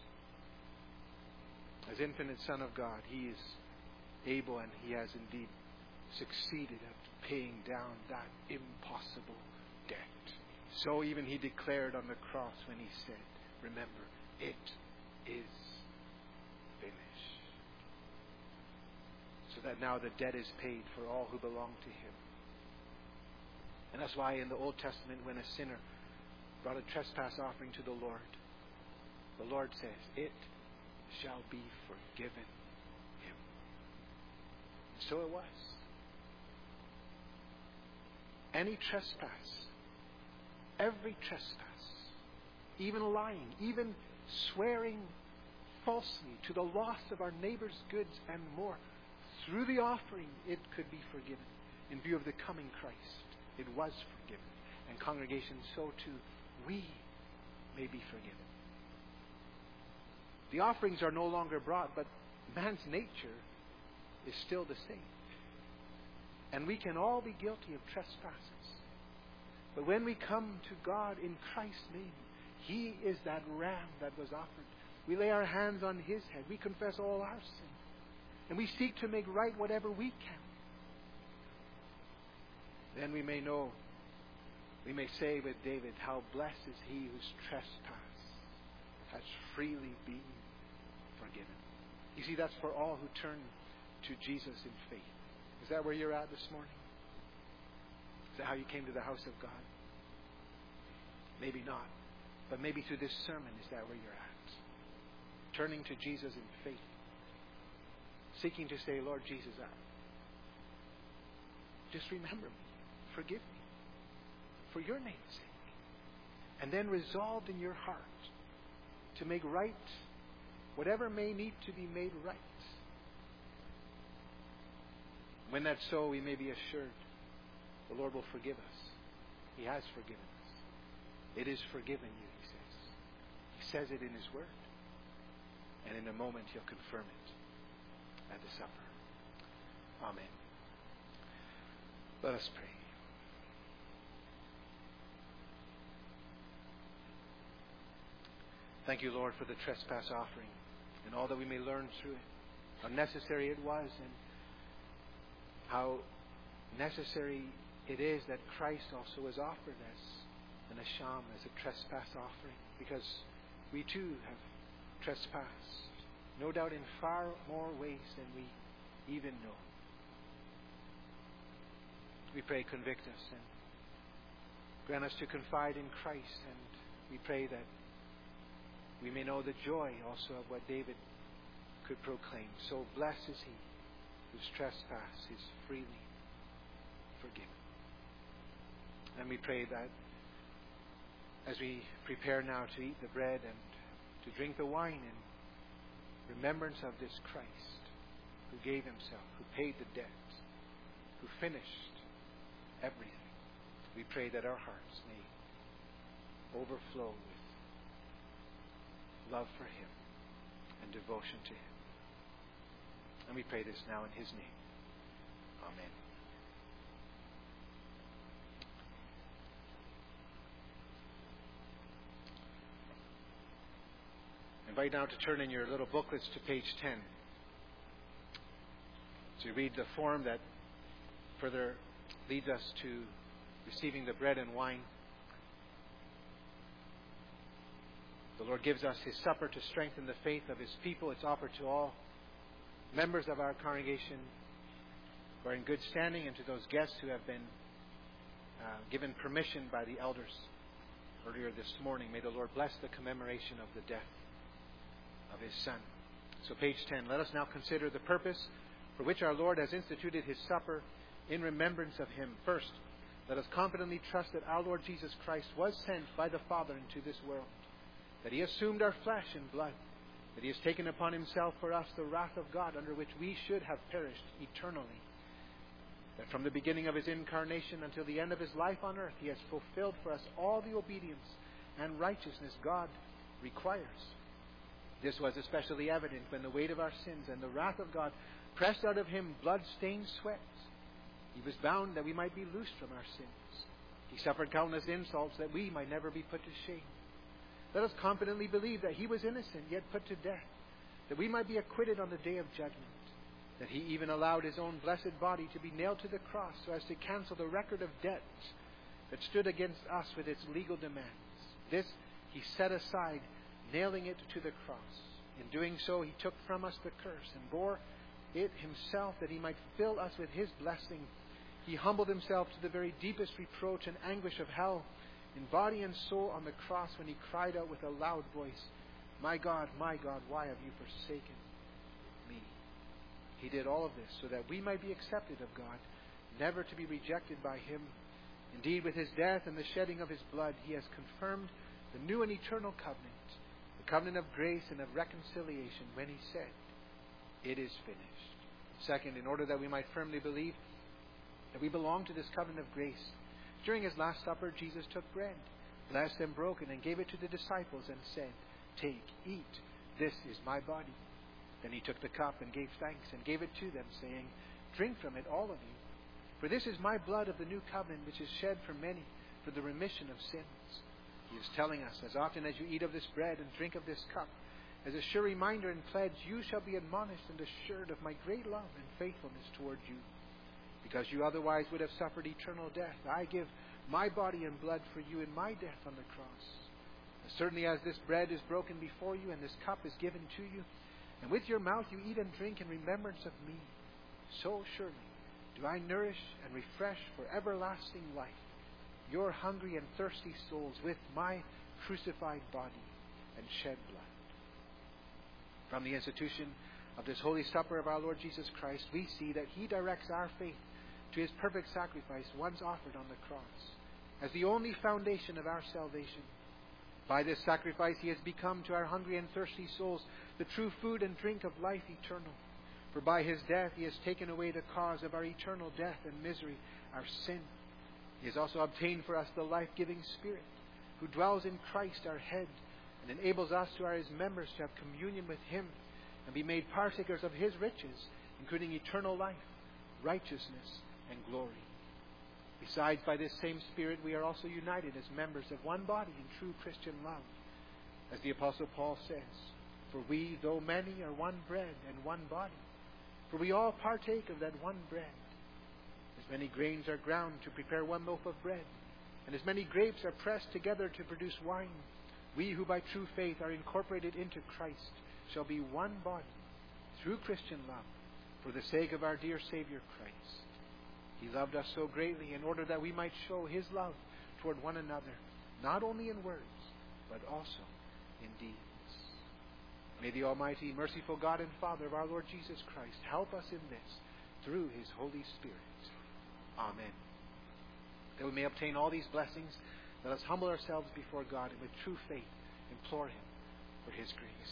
As infinite Son of God, he is able, and he has indeed succeeded at paying down that impossible debt. So even he declared on the cross when he said, remember, it is finished. So that now the debt is paid for all who belong to him. And that's why in the Old Testament, when a sinner brought a trespass offering to the Lord says, it shall be forgiven him. And so it was. Any trespass, every trespass, even lying, even swearing falsely to the loss of our neighbor's goods and more, through the offering it could be forgiven. In view of the coming Christ, it was forgiven. And congregation, so too we may be forgiven. The offerings are no longer brought, but man's nature is still the same. And we can all be guilty of trespasses. But when we come to God in Christ's name, he is that ram that was offered. We lay our hands on his head. We confess all our sin. And we seek to make right whatever we can. Then we may know, we may say with David, how blessed is he whose trespass has freely been forgiven. You see, that's for all who turn to Jesus in faith. Is that where you're at this morning? Is that how you came to the house of God? Maybe not. But maybe through this sermon, is that where you're at? Turning to Jesus in faith. Seeking to say, Lord Jesus, just remember me. Forgive me. For your name's sake. And then resolved in your heart to make right whatever may need to be made right. When that's so, we may be assured the Lord will forgive us. He has forgiven us. It is forgiven you, he says. He says it in his word. And in a moment, he'll confirm it at the supper. Amen. Let us pray. Thank you, Lord, for the trespass offering and all that we may learn through it. How necessary it was, and how necessary it is that Christ also was offered as an asham, as a trespass offering, because we too have trespassed, no doubt in far more ways than we even know. We pray, convict us and grant us to confide in Christ, and we pray that we may know the joy also of what David could proclaim. So blessed is he whose trespass is freely forgiven. And we pray that as we prepare now to eat the bread and to drink the wine in remembrance of this Christ who gave himself, who paid the debt, who finished everything, we pray that our hearts may overflow with love for him and devotion to him. And we pray this now in his name. Amen. I invite now to turn in your little booklets to page 10. So you read the form that further leads us to receiving the bread and wine. The Lord gives us his supper to strengthen the faith of his people. It's offered to all members of our congregation who are in good standing, and to those guests who have been given permission by the elders earlier this morning. May the Lord bless the commemoration of the death of his Son. So page 10. Let us now consider the purpose for which our Lord has instituted his supper in remembrance of him. First, let us confidently trust that our Lord Jesus Christ was sent by the Father into this world, that he assumed our flesh and blood, that he has taken upon himself for us the wrath of God under which we should have perished eternally, that from the beginning of his incarnation until the end of his life on earth, he has fulfilled for us all the obedience and righteousness God requires. This was especially evident when the weight of our sins and the wrath of God pressed out of him blood-stained sweat. He was bound that we might be loosed from our sins. He suffered countless insults that we might never be put to shame. Let us confidently believe that he was innocent, yet put to death, that we might be acquitted on the day of judgment, that he even allowed his own blessed body to be nailed to the cross so as to cancel the record of debts that stood against us with its legal demands. This he set aside, nailing it to the cross. In doing so, he took from us the curse and bore it himself, that he might fill us with his blessing. He humbled himself to the very deepest reproach and anguish of hell, in body and soul on the cross, when he cried out with a loud voice, my God, why have you forsaken me?" He did all of this so that we might be accepted of God, never to be rejected by him. Indeed, with his death and the shedding of his blood, he has confirmed the new and eternal covenant, the covenant of grace and of reconciliation, when he said, "It is finished." Second, in order that we might firmly believe that we belong to this covenant of grace, during his Last Supper, Jesus took bread, blessed and broke it, and gave it to the disciples and said, "Take, eat, this is my body." Then he took the cup and gave thanks and gave it to them, saying, "Drink from it, all of you, for this is my blood of the new covenant, which is shed for many for the remission of sins." He is telling us, as often as you eat of this bread and drink of this cup, as a sure reminder and pledge, you shall be admonished and assured of my great love and faithfulness toward you. Because you otherwise would have suffered eternal death, I give my body and blood for you in my death on the cross. As certainly as this bread is broken before you and this cup is given to you, and with your mouth you eat and drink in remembrance of me, so surely do I nourish and refresh for everlasting life your hungry and thirsty souls with my crucified body and shed blood. From the institution of this holy supper of our Lord Jesus Christ, we see that he directs our faith to his perfect sacrifice once offered on the cross, as the only foundation of our salvation. By this sacrifice he has become to our hungry and thirsty souls the true food and drink of life eternal. For by his death he has taken away the cause of our eternal death and misery, our sin. He has also obtained for us the life-giving Spirit, who dwells in Christ our head, and enables us who are his members to have communion with him and be made partakers of his riches, including eternal life, righteousness, and glory. Besides, by this same Spirit we are also united as members of one body in true Christian love. As the Apostle Paul says, "For we, though many, are one bread and one body. For we all partake of that one bread. As many grains are ground to prepare one loaf of bread, and as many grapes are pressed together to produce wine, we who by true faith are incorporated into Christ shall be one body through Christian love for the sake of our dear Savior Christ. He loved us so greatly in order that we might show His love toward one another, not only in words, but also in deeds. May the Almighty, merciful God and Father of our Lord Jesus Christ help us in this through His Holy Spirit. Amen. That we may obtain all these blessings, let us humble ourselves before God and with true faith implore Him for His grace.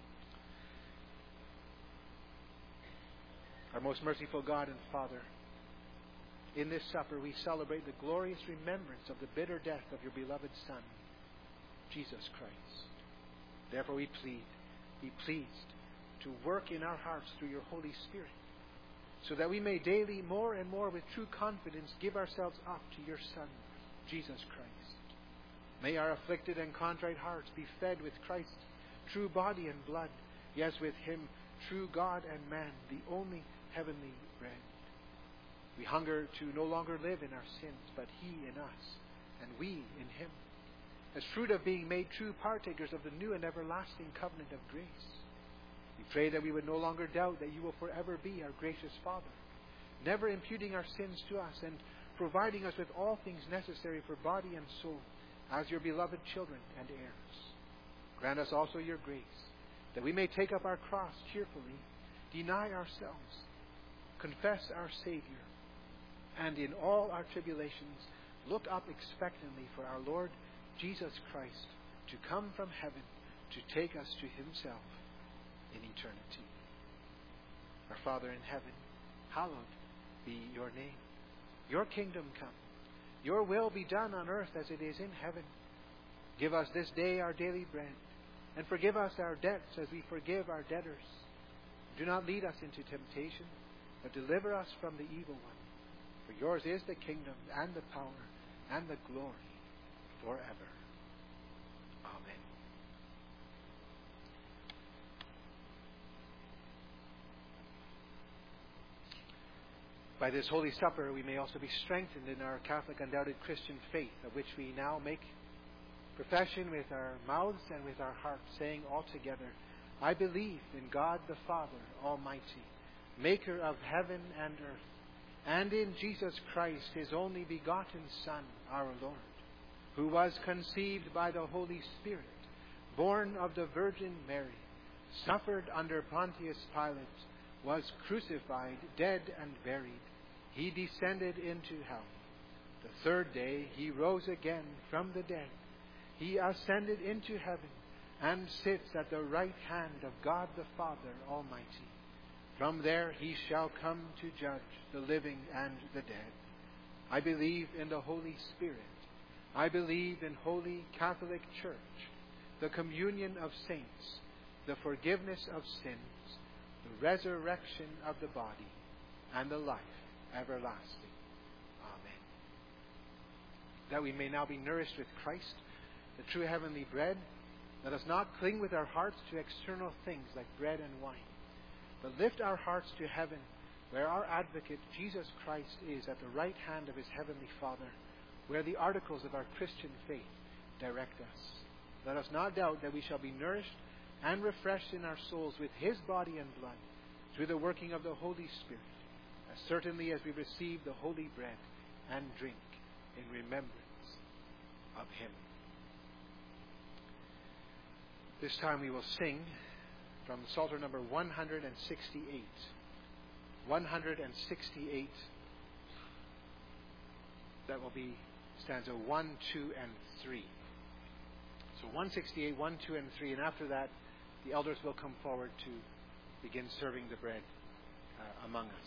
Our most merciful God and Father, in this supper we celebrate the glorious remembrance of the bitter death of your beloved Son, Jesus Christ. Therefore we plead, be pleased to work in our hearts through your Holy Spirit, so that we may daily more and more with true confidence give ourselves up to your Son, Jesus Christ. May our afflicted and contrite hearts be fed with Christ's true body and blood, yes, with Him, true God and man, the only heavenly bread. We hunger to no longer live in our sins, but He in us, and we in Him, as fruit of being made true partakers of the new and everlasting covenant of grace. We pray that we would no longer doubt that you will forever be our gracious Father, never imputing our sins to us and providing us with all things necessary for body and soul as your beloved children and heirs. Grant us also your grace, that we may take up our cross cheerfully, deny ourselves, confess our Savior, and in all our tribulations look up expectantly for our Lord Jesus Christ to come from heaven to take us to Himself in eternity. Our Father in heaven, hallowed be your name. Your kingdom come. Your will be done on earth as it is in heaven. Give us this day our daily bread, and forgive us our debts as we forgive our debtors. Do not lead us into temptation, but deliver us from the evil one. For yours is the kingdom and the power and the glory forever. Amen. By this Holy Supper, we may also be strengthened in our Catholic undoubted Christian faith, of which we now make profession with our mouths and with our hearts, saying all together, I believe in God the Father Almighty, maker of heaven and earth, and in Jesus Christ, His only begotten Son, our Lord, who was conceived by the Holy Spirit, born of the Virgin Mary, suffered under Pontius Pilate, was crucified, dead, and buried. He descended into hell. The third day He rose again from the dead. He ascended into heaven and sits at the right hand of God the Father Almighty. From there He shall come to judge the living and the dead. I believe in the Holy Spirit. I believe in Holy Catholic Church, the communion of saints, the forgiveness of sins, the resurrection of the body, and the life everlasting. Amen. That we may now be nourished with Christ, the true heavenly bread, let us not cling with our hearts to external things like bread and wine, but lift our hearts to heaven, where our advocate, Jesus Christ, is at the right hand of His heavenly Father, where the articles of our Christian faith direct us. Let us not doubt that we shall be nourished and refreshed in our souls with His body and blood through the working of the Holy Spirit, as certainly as we receive the holy bread and drink in remembrance of Him. This time we will sing from Psalter number 168. 168. That will be stanza 1, 2, and 3. So 168, 1, 2, and 3. And after that, the elders will come forward to begin serving the bread among us.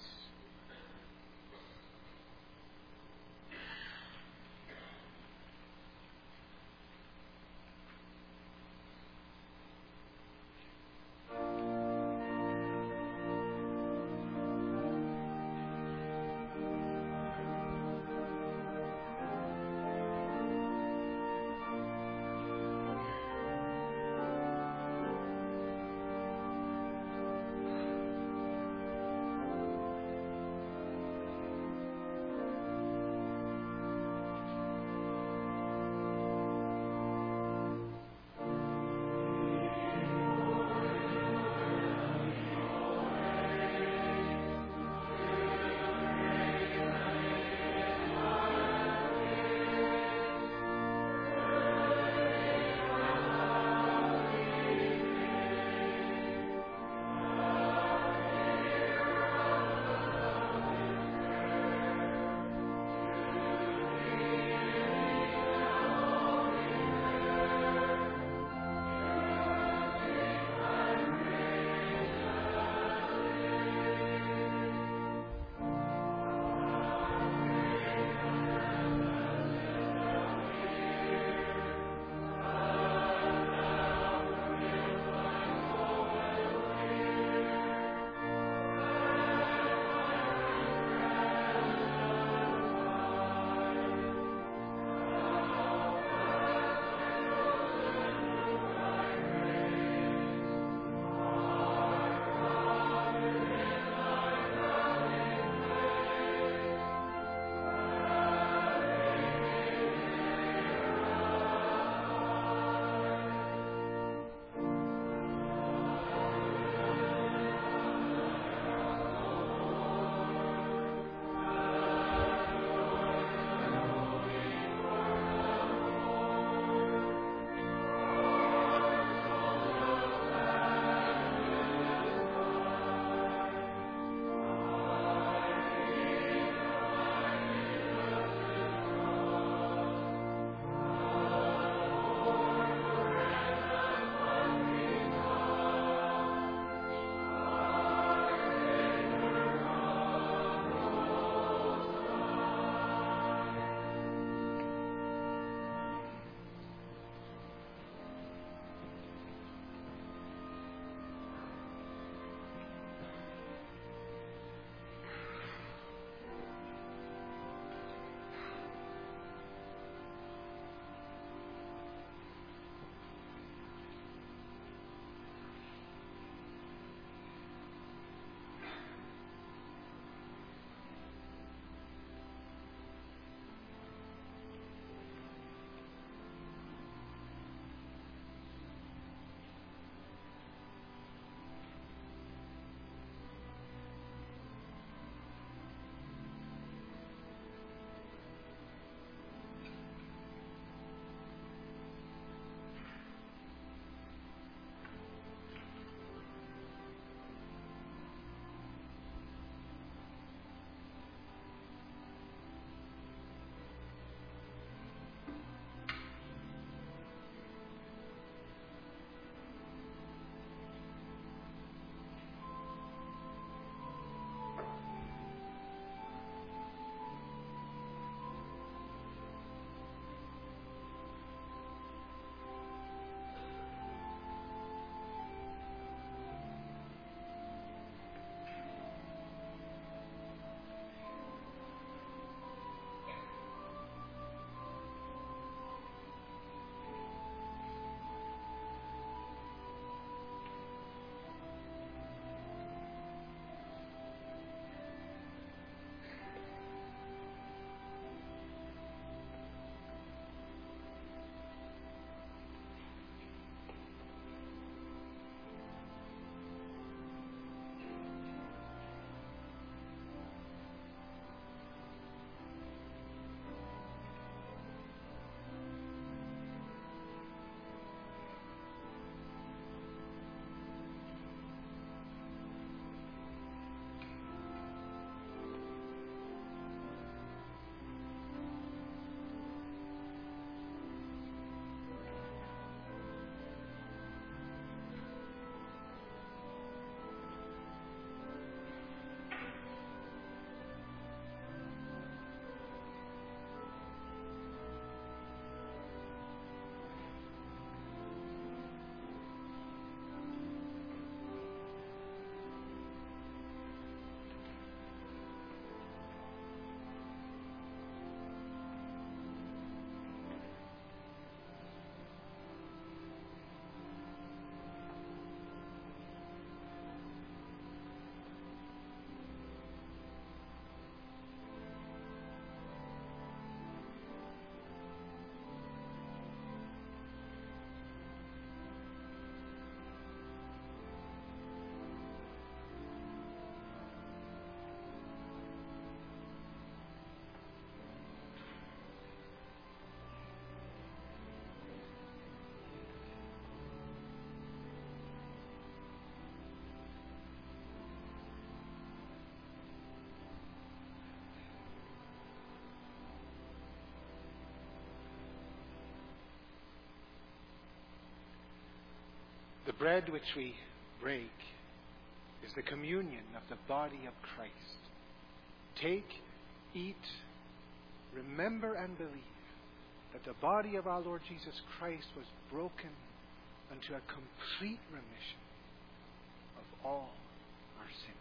bread which we break is the communion of the body of Christ. Take, eat, remember and believe that the body of our Lord Jesus Christ was broken unto a complete remission of all our sins.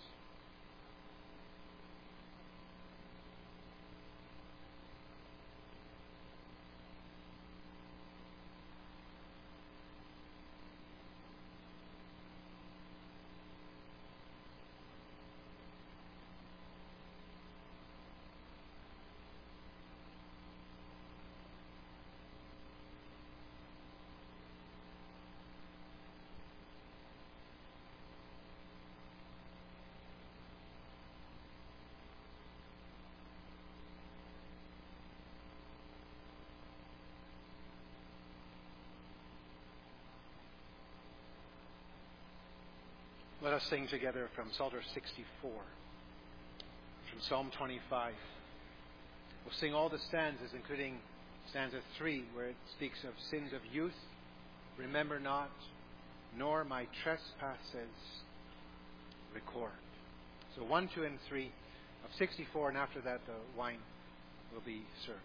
Let us sing together from Psalter 64, from Psalm 25. We'll sing all the stanzas, including stanza 3, where it speaks of sins of youth, remember not, nor my trespasses record. So 1, 2, and 3 of 64, and after that the wine will be served.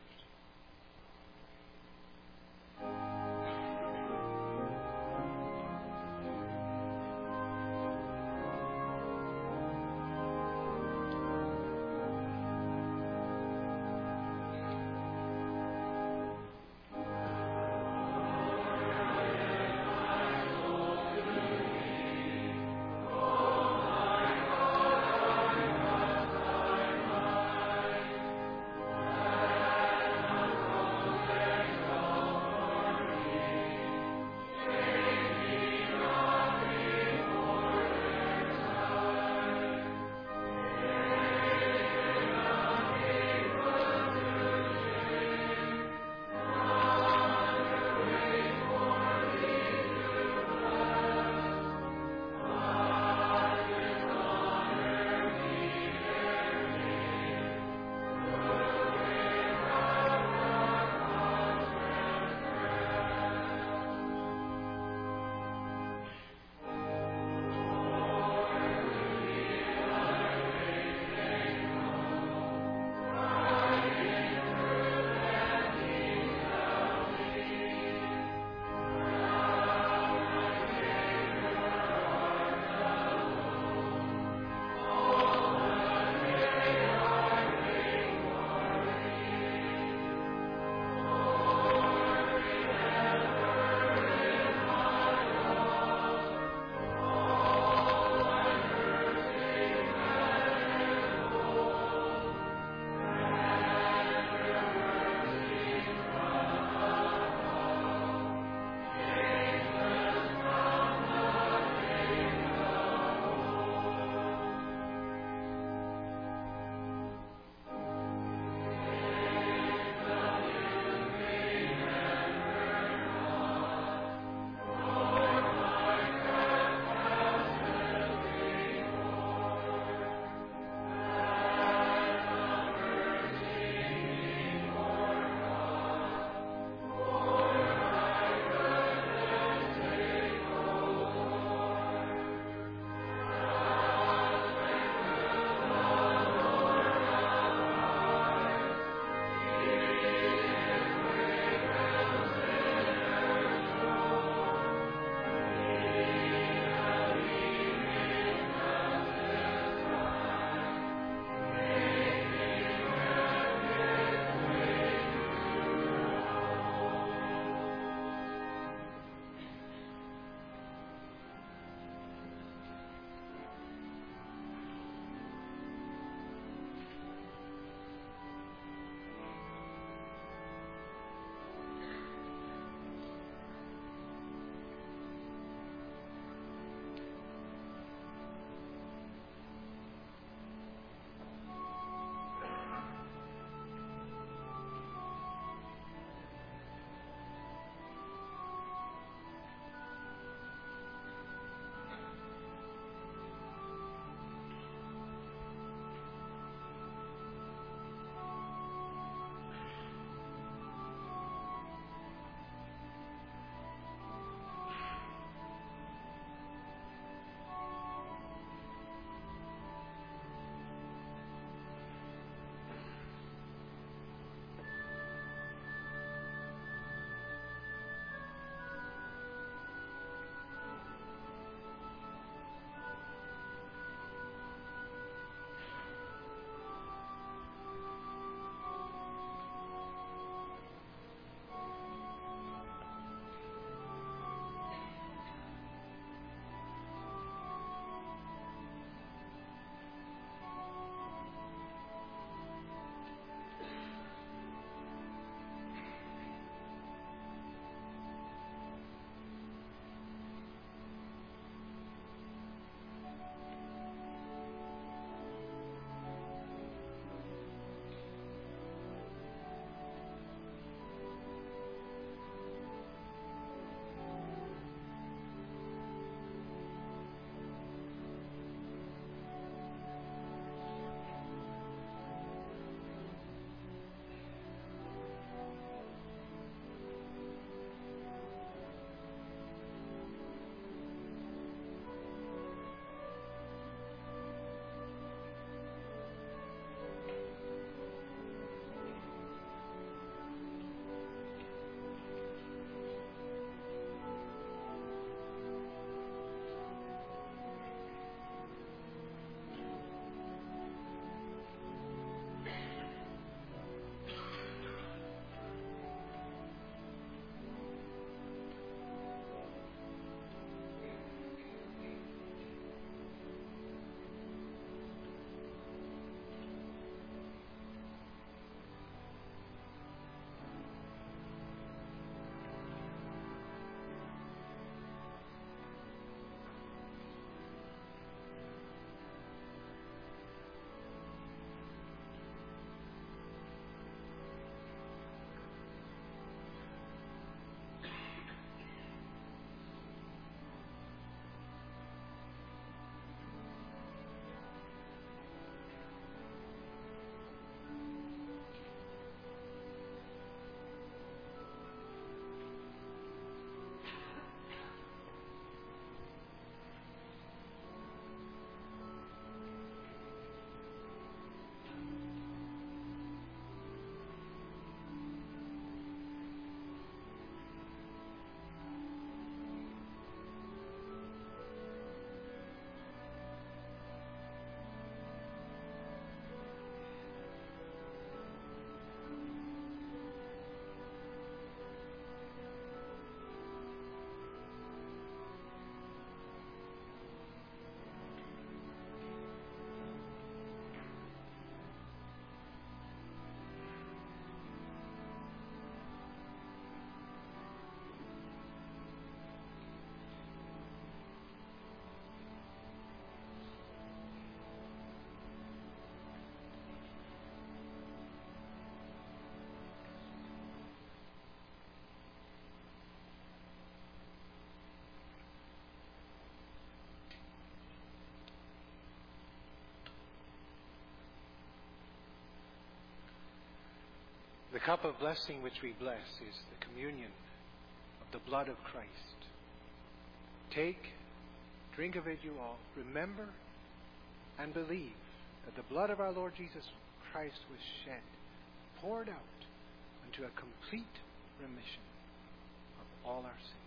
The cup of blessing which we bless is the communion of the blood of Christ. Take, drink of it, you all. Remember and believe that the blood of our Lord Jesus Christ was shed, poured out unto a complete remission of all our sins.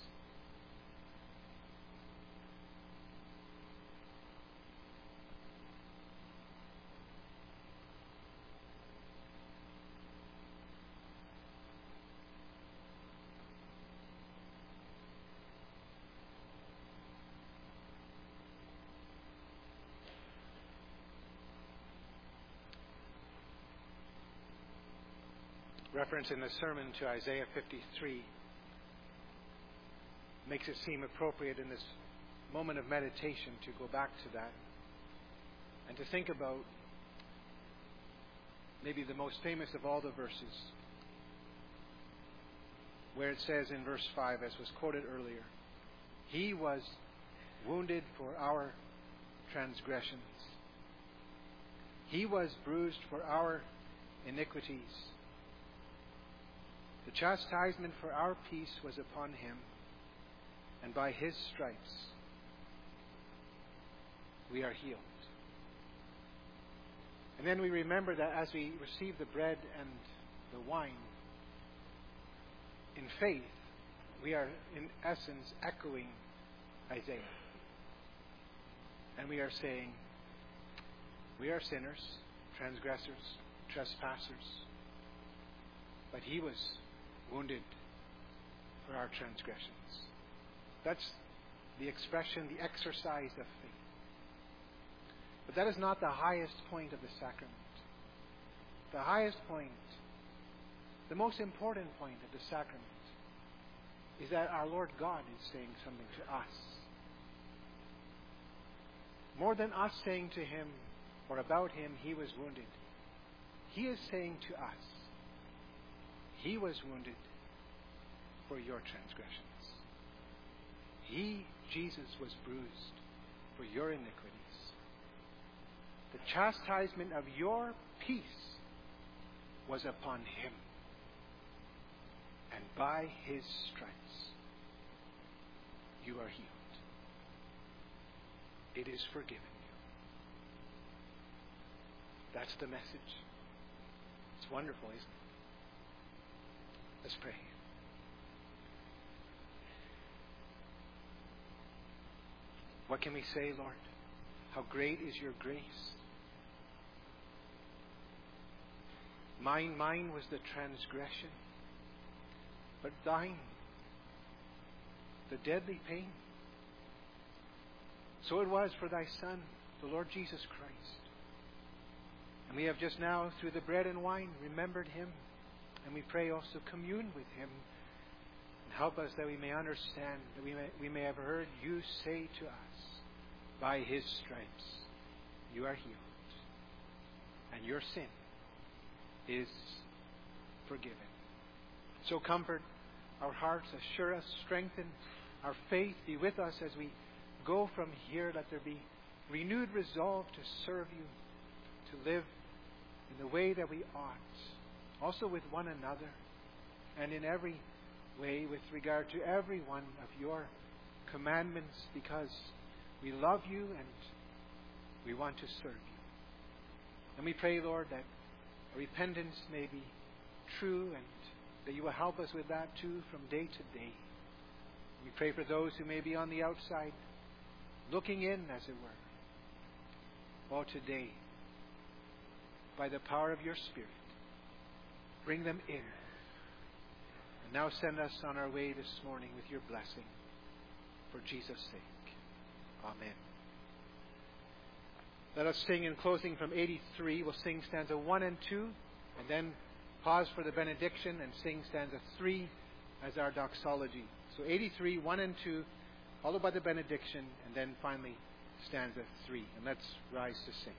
Reference in the sermon to Isaiah 53 makes it seem appropriate in this moment of meditation to go back to that and to think about maybe the most famous of all the verses, where it says in verse 5, as was quoted earlier, He was wounded for our transgressions. He was bruised for our iniquities. The chastisement for our peace was upon Him, and by His stripes we are healed. And then we remember that as we receive the bread and the wine, in faith, we are in essence echoing Isaiah. And we are saying, we are sinners, transgressors, trespassers, but He was wounded for our transgressions. That's the expression, the exercise of faith. But that is not the highest point of the sacrament. The highest point, the most important point of the sacrament, is that our Lord God is saying something to us. More than us saying to Him or about Him, He was wounded, He is saying to us, He was wounded for your transgressions. He, Jesus, was bruised for your iniquities. The chastisement of your peace was upon Him, and by His stripes you are healed. It is forgiven you. That's the message. It's wonderful, isn't it? Let's pray. What can we say, Lord? How great is your grace. Mine was the transgression, but thine, the deadly pain. So it was for thy Son, the Lord Jesus Christ. And we have just now, through the bread and wine, remembered Him. And we pray also, commune with Him. And help us that we may understand, that we may have heard you say to us, by His stripes you are healed, and your sin is forgiven. So comfort our hearts, assure us, strengthen our faith, be with us as we go from here. Let there be renewed resolve to serve you, to live in the way that we ought, also with one another, and in every way with regard to every one of your commandments, because we love you and we want to serve you. And we pray, Lord, that repentance may be true and that you will help us with that too from day to day. We pray for those who may be on the outside, looking in, as it were. Oh, today, by the power of your Spirit, bring them in. And now send us on our way this morning with your blessing, for Jesus' sake. Amen. Let us sing in closing from 83. We'll sing stanza 1 and 2, and then pause for the benediction and sing stanza 3 as our doxology. So 83, 1 and 2, followed by the benediction, and then finally stanza 3. And let's rise to sing.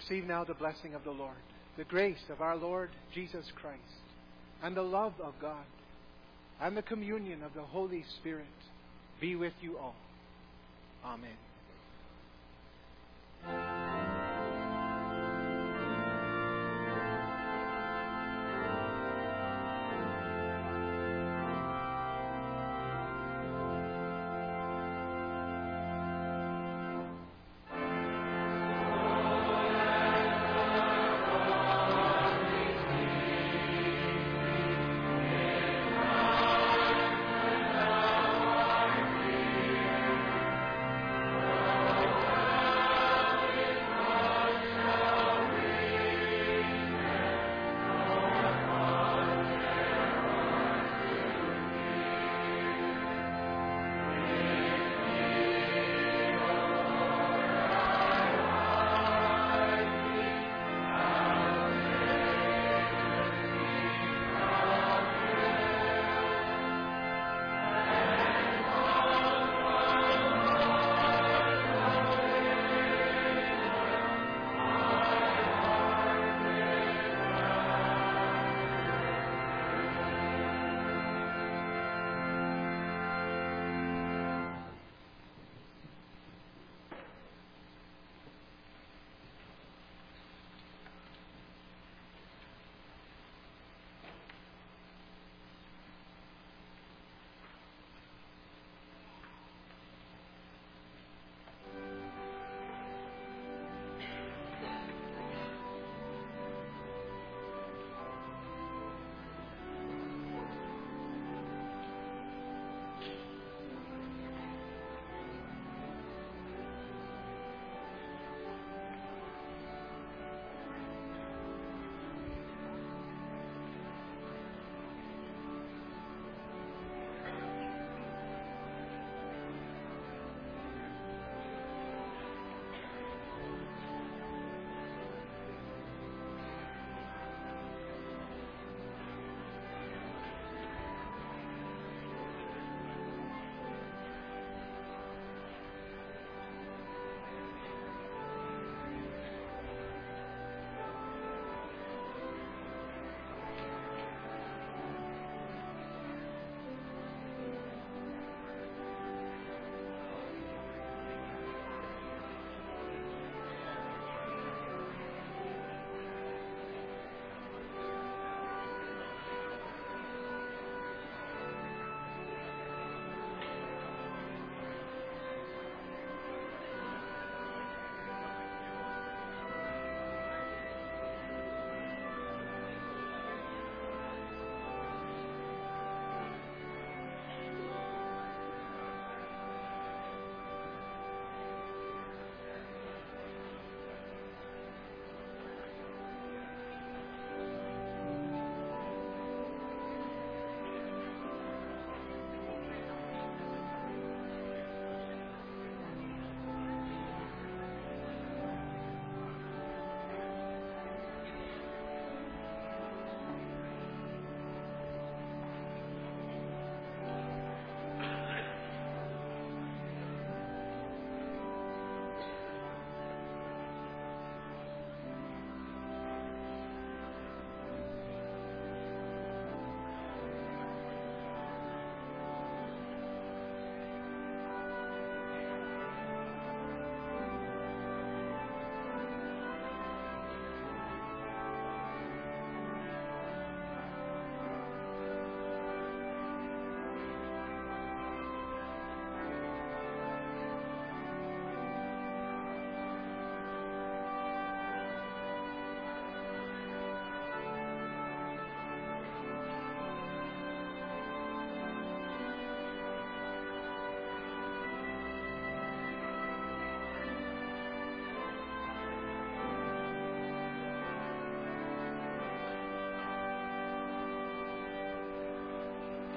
Receive now the blessing of the Lord, the grace of our Lord Jesus Christ, and the love of God, and the communion of the Holy Spirit be with you all. Amen.